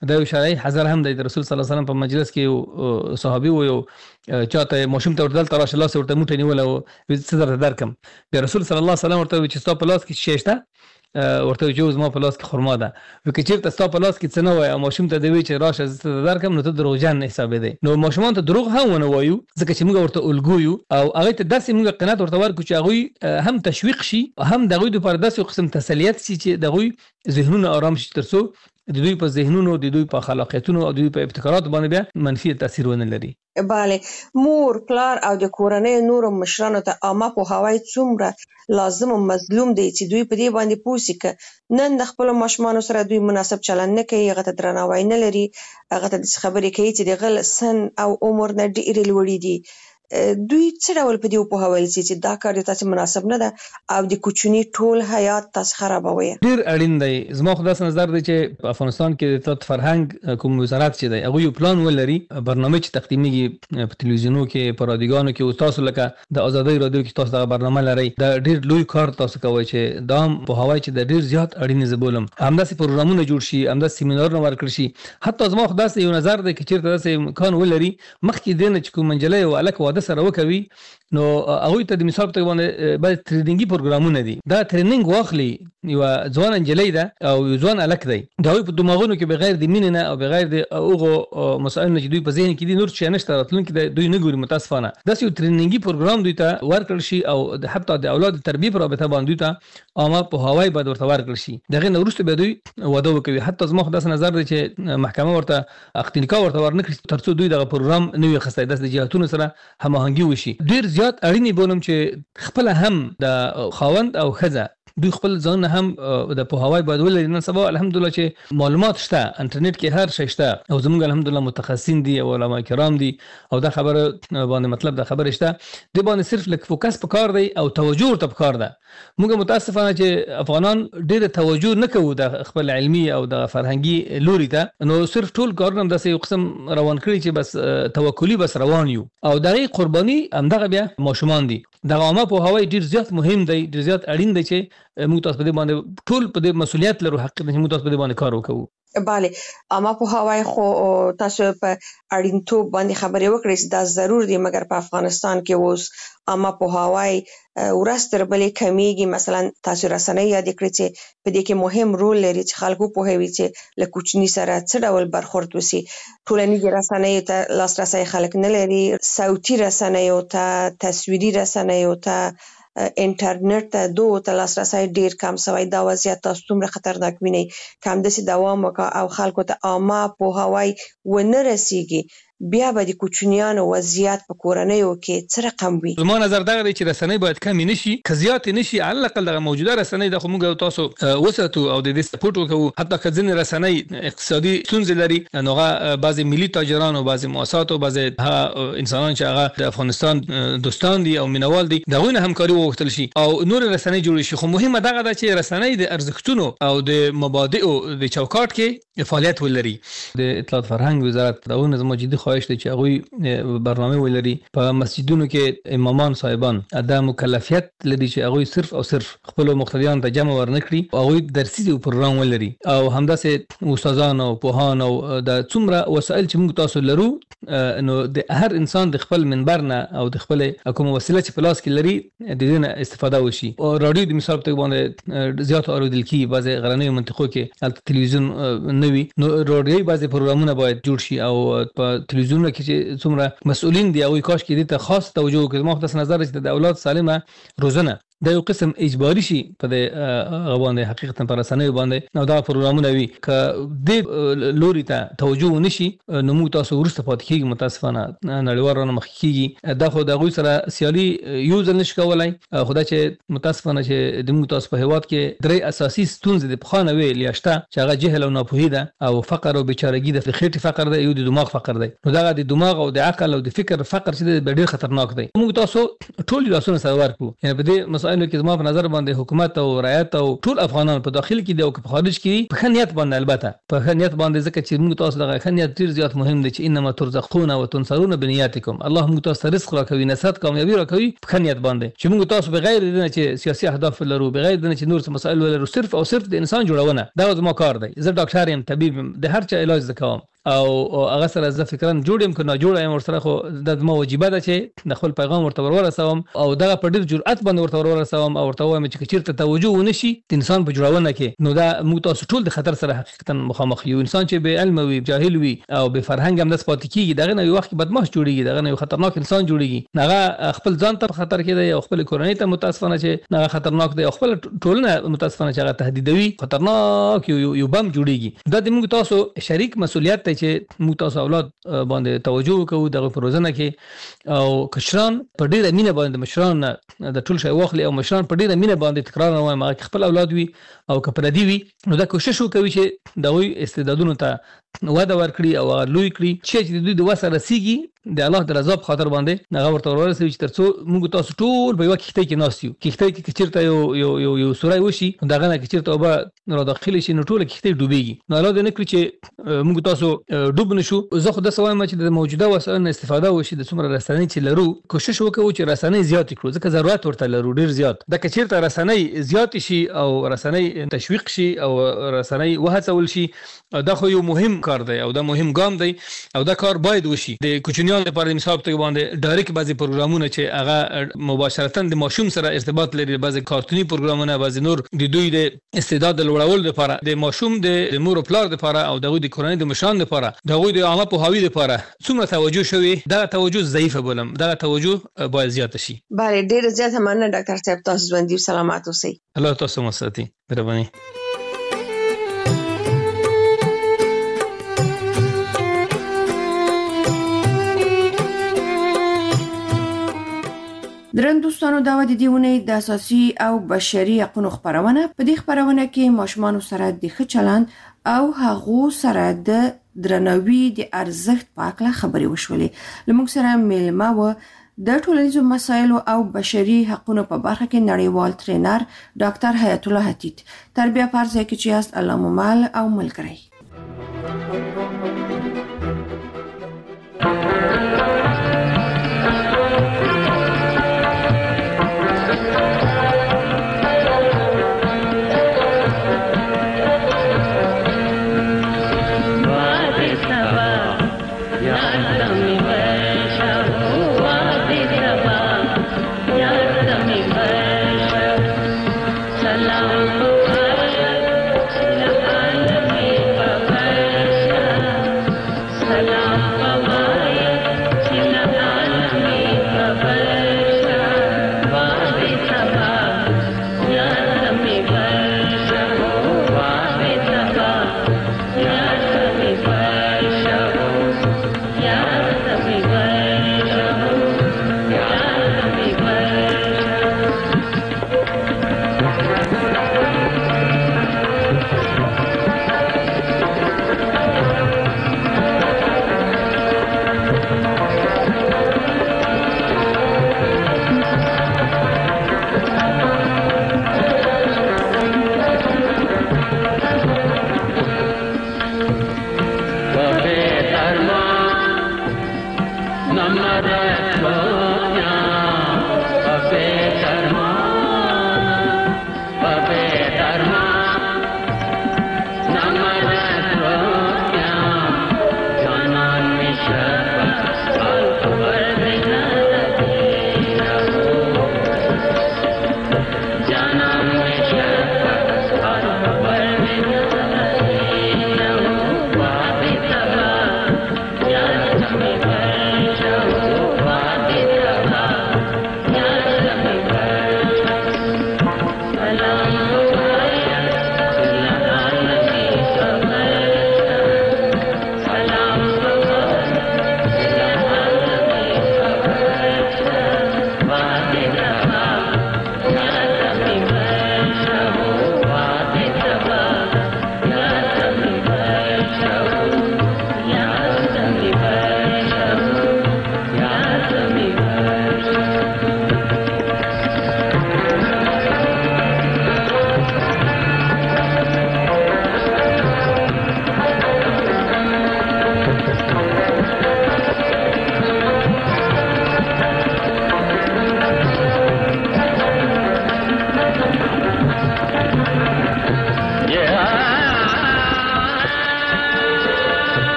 دا یو شرعي حذر هم دی. رسول صلی الله علیه وسلم په مجلس کې صحابي و یو چاته ماشوم ته وردل تراشه لاس ورته موټه نیول او صدر درکم. بیا رسول صلی الله علیه وسلم ورته چې ستا په لاس کې شیشته ورته جو زما په لاس کې خرما ده. وکړي چیرته ستا په لاس کې څه نه وای او ماشوم ته دی چې راشه زه درکم نو ته دروغجن نه حسابېدې. نو ماشومان ته دروغ هم ونه وایو ځکه چې موږ ورته الګو یو او هغه ته داسې موږ قناعت ورته ورکړو چې هغوی هم تشویق شي هم د هغوی دپاره داسې قسم تسلیت شي چې د هغوی ذهنونه آرام شي تر څو د دوی په ذهنونو د دوی په خلاقیتونو او د دوی په ابتکاراتو باندې بیا منفي تاثیر ونه لري. بله، مور پلار او د کورنۍ نورو مشرانو ته عامه پوهاوی څومره لازم او مظلوم دی چې دوی په دې باندې پوه شي که نن د خپلو ماشومانو سره دوی مناسب چلند نه کوي، هغه ته درناوی نه لري، هغه ته داسې خبرې کوي چې د هغه سن او عمر نه ډېرې لوړې دي، دوی څه ډول په دې وپوهول شي چې دا کار تاسو مناسب نه ده او د کوچني ټول حیات تاسو خرابوي؟ ډیر اړین دی. زما خو داسې نظر دی چې په افغانستان کې د اطلاعات فرهنګ کوم وزارت چې دی هغه یو پلان ولري، برنامه چې تقدیمیږي په تلویزیونو کې په رادیوګانو کې او تاسو لکه د آزادۍ رادیو کې تاسو دا برنامه لري، دا ډیر لوی کار تاسو کوي چې دا په هوای چې د ډیر زیات اړین زبولم همداسې پروګرامونه جوړ شي، همداسې سیمینارونه ورکړي شي. حتی زما خو داسې یو نظر دی چې چیرته داسې امکان ولري مخکې دینه چې کوم منجلې او الک واده سره وکوي نو هغوی ته د مثال په توګه باندې باید ټریننګي پروګرامونه دي. دا ټریننګ واخلي یو ځوان انجلۍ ده او یو ځوان الک دی، د هغوی په دماغونو کې بغیر د مینې نه او بغیر د هغو مسایلو نه چې دوی په ذهن کې دي نور شی نشته، راتلونکي دوی نه ګوري متاسفانه. داسې یو ټریننګي پروګرام دوی ته ورکړل شي او حتی د اولاد تربیې په رابطه باندې دوی ته عامه پوهاوی باید ورته ورکړل شي. د هغې نه وروسته بیا دوی واده وکوي. حتی زما خو داسې نظر دی چې محکمه ورته عقد نکاح ورته ورنه کړي تر څو دوی دغه پروګرام نه وي اخیستی، داسې د جهتونو سره هماهنګي وشي. ډېر زیات اړینې بولم چې خپله هم د خاوند او ښځه دوی خپل ځان هم د پوهاوی باید ولري. نن سبا الحمدلله چې معلومات شته، انټرنیټ کې هر شی شته او زموږ الحمدلله متخصصین دي او علما کرام دي او دا خبره باندې مطلب دا خبره شته دی باندې صرف لک فوکس پکار دی او توجه ورته پکار ده. موږ متاسفانه چې افغانان ډېر توجه نه کوو د خپل علمي او د فرهنګي لوري ته، نو صرف ټول کارونه داسې یو قسم روان کړي چې بس توکلي بس روان یو او دغه قرباني همدغه بیا ماشومان دي. دغه عامه پوهاوی ډېر زیات مهم دی، ډېر زیات اړین دی چې موږ تاسو په دې باندې ټول په دې مسؤلیت لرو، حق دی چې موږ تاسو په دې باندې کار وکړو. بله، عامه پوهاوی خو تاسو په اړینتوب باندې خبرې وکړې چې دا ضرور دی، مګر په افغانستان کې اوس عامه پوهاوی ورځ تر بلې کمیږي. مثلا تاسو رسنۍ یاد کړئ چې په دې کې مهم رول لري چې خلکو پوهوي چې له کوچني سره څه ډول برخورد وشي. ټولنیزې رسنیو ته لاسرسی خلک نه لري، صوتي رسنیو ته، تصویري رسنیو ته، انټرنیټ ته دوه ته لاسرسی ډیر کم شوی. دا وضعیت تاسو څومره خطرناک وینئ؟ که همداسې دوام وکړي او خلکو ته عامه پوهاوی ونه رسیږي بیا به د کوچنیانو وضعیت په کورنیو کې څه رقم وي؟ زما نظر دغه دی چې رسنۍ باید کمې نه شي، که زیاتې نه شي، على الاقل دغه موجوده رسنۍ د خو موږ تاسو وساتو او د دې سپورټ وکړو. حتی که ځینې رسنۍ اقتصادي ستونزې لري نو هغه بعضې ملي تاجران او بعضې مؤسسات او بعضې هغه انسانان چې هغه د افغانستان دوستان دي او مینوال دي د هغوی نه همکاري وغوښتل شي او نور رسنۍ جوړې شي. خو مهمه دغه ده چې رسنۍ د ارزښتونو او د مبادئو د چوکاټ کې فعالیت ولري. د اطلاعات فرهنګ وزارت د هغوی نه زما جدي خواهش دی چې هغوی برنامه ولري په مسجدونو کې امامان صاحبان د مکلفیت لري چې هغوی صرف او صرف خپل مقتدیان ته جمع ورنکړي او هغوی درسي پروګرام ولري او همداسې استادان او پوهان او د څومره وسایل چې موږ تاسو لرو نو د هر انسان د خپل منبر نه او د خپل کوم وسیله چې په لاس کې لري د دې نه استفاده وشي. او رادیو د مثال په توګه باندې زیات اوریدل کیږي، بعضې غرنیو منطقو کې هلته تلویزیون نه وي نو رادیوي بعضې پروګرامونه باید جوړ شي او په تلویزیونونو کې چې څومره مسؤلین دي هغوی کاش کې دې ته خاص توجه وکړي. زما خو داسې نظر دی چې د اولاد سالمه روزنه دا یو قسم اجباري شي په دې باندې حقیقتا په رسنیو باندې نو دا پروګرامونه وي که دې لوري ته توجه ونه شي نو موږ تاسو وروسته پاتې کېږي، متاسفانه نړیوال رانه مخکې کېږي. دا خو د هغوی سره سیالي یو ځل نشي کولی، خو دا چې متاسفانه چې د موږ تاسو په هېواد کې درې اساسي ستونزې د پخوا نه وې یا شته چې هغه جهل او ناپوهي ده او فقر او بیچارګي د خېټې فقر ده، یو د دماغ فقر دی. نو دغه د دماغ او د عقل او د فکر فقر چې دی ډېر خطرناک دی. موږ تاسو ټول لاسونه سره ورکړو، یعنې په دې مسایلو کې زما په نظر باندې حکومت او رعایت او ټول افغانان په داخل کې دی او په خارج کې په خنیت باندې البته په خنیت باندې ځکه چې موږ تاسو دغه خنیت ډیر زیات مهم دی چې انما ترزقون وتنصرون بنیاتکم الله موږ تاسو رزق راکوي نصرت کامیابی راکوي په خنیت باندې چې موږ تاسو بغیر د نه چې سیاسي اهداف لرو بغیر د نه چې نور څه مسایل لرو صرف او صرف د انسان جوړونه دا زما کار دی زه ډاکټر یم طبيب د هر چا علاج وکوم او هغه سره زه فکرن جوړم کنه جوړم ورسره خو د ما واجبہ ده چې د خپل پیغام ورته ورسوم او دغه په ډیر جرأت باندې ورته ورسوم او ورته وایم چې چیرته توجه ونشي د انسان په جوړونه کې نو دا موږ تاسو ټول د خطر سره حقیقتا مخامخ یو انسان چې به علم وي جاهل وي او به فرهنګ هم د سپات کیږي دغه نو وخت بدمعش جوړیږي دغه نو خطرناک انسان جوړیږي هغه خپل ځان ته خطر کې دی او خپل کورنۍ ته متاسفانه چې هغه خطرناک دی او خپل ټولنه متاسفانه چې هغه تهدیدوي خطرناک یو بم جوړیږي دا د موږ تاسو شریک مسؤلیت ته چې موږ اولاد باندې توجه وکړو دغه پروژه کې او کشران په ډیره مینه باندې مشران د ټول شی واخلي او مشران په ډیره مینه باندې تکرار نه وایم خپل اولاد وي او کپردي وي نو دا کوشش وکوي چې د وی استعدادونو ته وده ورکړي او لوی کړي چې د دوی د وسه رسیږي د الله د رضا په خاطر باندې هغه ورته ورسوي چې ترڅو موږ تاسو ټول په یو کښته کې ناست یو کښته کې چیرته یو سورای وشي دغه نه کې چیرته اوبه را داخلي شي نو ټول کښته ډوبېږي نو الله دې نه کړي چې موږ تاسو ډوب نشو زه خو د سوایم چې د موجوده وسایلو استفاده وشي د څومره رسنۍ چې لرو کوشش وکړو چې رسنۍ زیات کړو ځکه ضرورت ورته لرو ډیر زیات د کچیرته رسنۍ زیات شي او رسنۍ تشویق شي او رسنۍ وهڅول شي دا خو یو مهم کار دی او دا مهم ګام دی او دا کار باید وشي د کوچنیانو لپاره مثال په باندې ډایرکټ بعضي پروګرامونه چې هغه مباشرتا د ماشوم سره ارتباط لري بعضي کارتونی پروګرامونه بعضي نور د دوی د استعداد لوړول لپاره د ماشوم د مور او پلار لپاره او د کورنۍ د مشرانو لپاره دغه د عامه په هاوی لپاره څومره توجه شوی دا توجه ضعیفه بولم دا توجه باید زیات شي بله ډیر زیات مننه ډاکټر صاحب تاسو ژوندۍ سلامات اوسئ الله تاسو مو ساتي مهرباني درن دوستانو دا د دیونه د اساسي او بشري حقوقو خبرونه په دې خبرونه کې ماشومان سره د ښه چلند او هغه سره د درناوي د ارزښت په اړه خبرې وشولې لمونږ سره میلمه و د ټولنیزو مسایلو او بشري حقوقو په برخه کې نړیوال ټرینر ډاکټر حیات الله حتیت تربیه پارځه کې چې است الله ممال او ملګری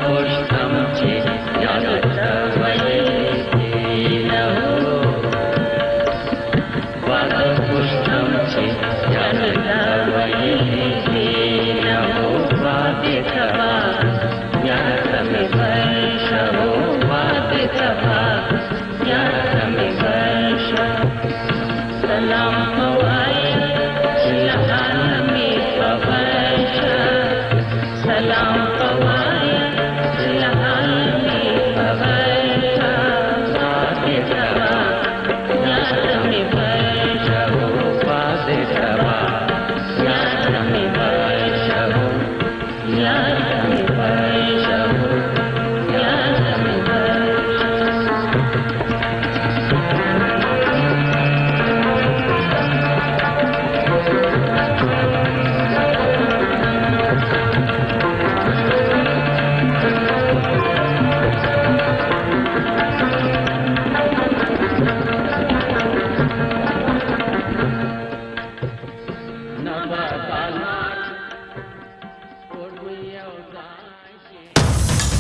خوشم چې یادته وایي نه واده خوشم چې یادته وایي نه واده کبا یادته مې وایي واده کبا